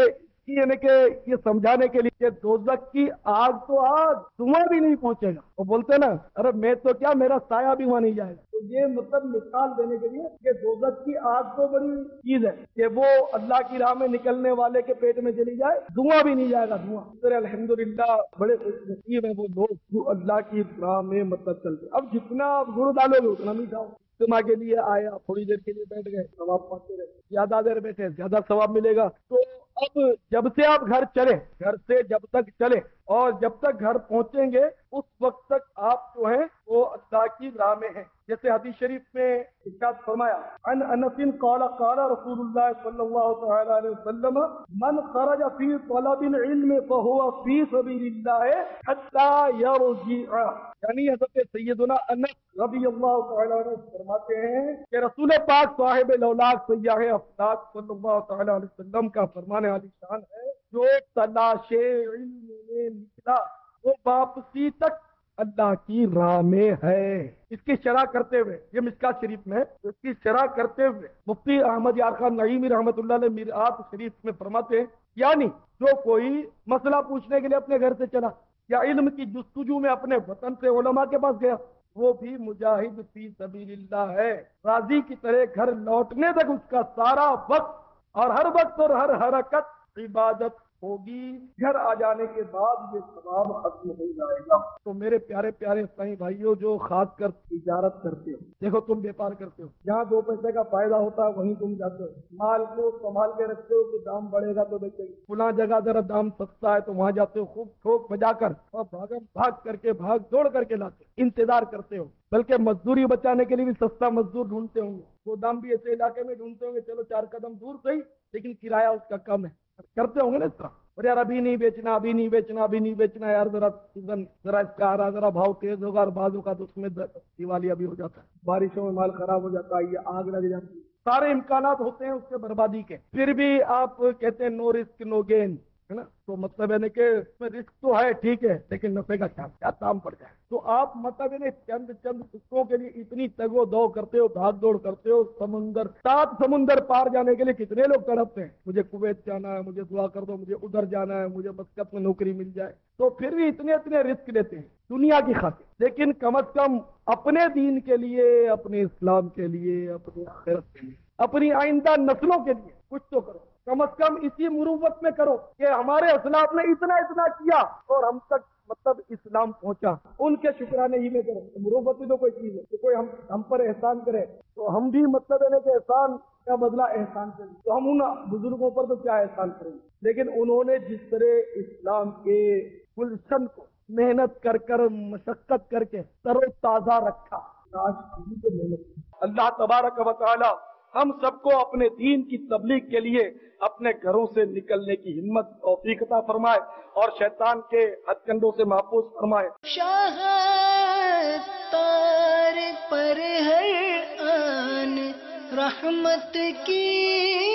यानी कि ये समझाने के लिए कि दोजख की आग तो आग, धुआं भी नहीं पहुंचेगा। वो बोलते ना, अरे मैं तो क्या, मेरा साया भी वहां नहीं जाएगा। तो ये मतलब मिसाल देने के लिए कि दोजख की आग तो बड़ी चीज है कि वो अल्लाह की राह में निकलने वाले के पेट में चली जाए, धुआं भी नहीं जाएगा धुआं। तो अल्हम्दुलिल्लाह बड़े खुशनसीब है वो लोग जो अल्लाह की राह में मतलब चलते। अब जितना आप गुड़ डालोगे उतना मीठा हो। इज्तिमा के लिए आया, थोड़ी देर के लिए बैठ गए, सवाब पाते रहे, ज्यादा देर बैठे ज्यादा सवाब मिलेगा। तो अब जब से आप घर चले, घर से जब तक चले और जब तक घर पहुंचेंगे उस वक्त तक आप जो है वो अल्लाह की राह में हैं। जैसे हदीस शरीफ में इरशाद फरमाया, अन अनसिन क़ाला क़ाला रसूलुल्लाह सल्लल्लाहु तआला अलैहि वसल्लम मन खरज फी तलबिल इल्म फहुवा फी सबीलिल्लाह हत्ता यरजिअ। यानी हज़रत सैयदना अनस रज़ी अल्लाह तआला अन्हु फरमाते हैं कि रसूल पाक साहिब लौलाक सय्याह अफलाक सल्लल्लाहु तआला अलैहि वसल्लम का फरमाने वाली शान है, जो तलाशे इल्म में निकला वो वापसी तक अल्लाह की राह में है। इसकी शरह करते हुए, ये मिशकात शरीफ में, इसकी शरह करते हुए मुफ्ती अहमद यार खान नईमी रहमतुल्लाह अलैह मिरआत शरीफ में फरमाते हैं, यानी जो कोई मसला पूछने के लिए अपने घर से चला या इल्म की जुस्तजू में अपने वतन से उलमा के पास गया, वो भी मुजाहिद फी सबीलिल्लाह है। गाजी की तरह घर लौटने तक उसका सारा वक्त और हर वक्त और हर हरकत इबादत होगी। घर आ जाने के बाद ये सवाब खत्म हो जाएगा। तो मेरे प्यारे प्यारे साईं भाइयों जो खास कर तिजारत करते हो, देखो तुम व्यापार करते हो, जहाँ दो पैसे का फायदा होता है वहीं तुम जाते हो, माल को संभाल के रखते हो कि दाम बढ़ेगा तो बेचेंगे, पुनः जगह जरा दाम सस्ता है तो वहां जाते हो, खूब ठोक बजाकर और भागम भाग करके भाग दौड़ करके लाते हो, इंतजार करते हो, बल्कि मजदूरी बचाने के लिए भी सस्ता मजदूर ढूंढते होंगे, वो दाम भी ऐसे इलाके में ढूंढते होंगे, चलो चार कदम दूर सही लेकिन किराया उसका कम है, करते होंगे ना इसका। और यार अभी नहीं बेचना, अभी नहीं बेचना, अभी नहीं बेचना यार, जरा सीजन जरा इसका आ रहा, जरा भाव तेज होगा और बाजू का तो उसमें दिवालिया भी हो जाता है, बारिशों में माल खराब हो जाता है, ये आग लग जाती है, सारे इम्कानात होते हैं उसके बर्बादी के, फिर भी आप कहते हैं नो रिस्क नो गेन, है ना। तो मतलब यानी कि इसमें रिस्क तो है ठीक है, लेकिन नफे का क्या क्या दाम पड़ जाए। तो आप मतलब यानी चंद चंद सिक्कों के लिए इतनी तगो दो करते हो, भाग दौड़ करते हो, समुंदर सात समुंदर पार जाने के लिए कितने लोग तड़पते हैं, मुझे कुवैत जाना है, मुझे दुआ कर दो, मुझे उधर जाना है, मुझे मस्कत में नौकरी मिल जाए, तो फिर भी इतने इतने रिस्क लेते हैं दुनिया की खातिर। लेकिन कम अज कम अपने दीन के लिए, अपने इस्लाम के लिए, अपनी आखिरत के लिए, अपनी आइंदा नस्लों के लिए कुछ तो करो। कम अज कम इसी मुरूवत में करो कि हमारे असलाफ ने इतना इतना किया और हम तक मतलब इस्लाम पहुंचा, उनके शुक्राने ही में करो। तो मुरूवत भी तो कोई चीज है कि कोई हम हम पर एहसान करे तो हम भी मतलब है कि एहसान का बदला एहसान करें, तो हम उन बुजुर्गों पर तो क्या एहसान करेंगे। लेकिन उन्होंने जिस तरह इस्लाम के गुलशन को मेहनत कर कर मशक्कत करके तरो ताजा रखा, अल्लाह तबारक व तआला हम सबको अपने दीन की तबलीग के लिए अपने घरों से निकलने की हिम्मत तौफीक अता फरमाए और शैतान के हथकंडों से महफूज फरमाए। शाह तार पर हर आन रहमत की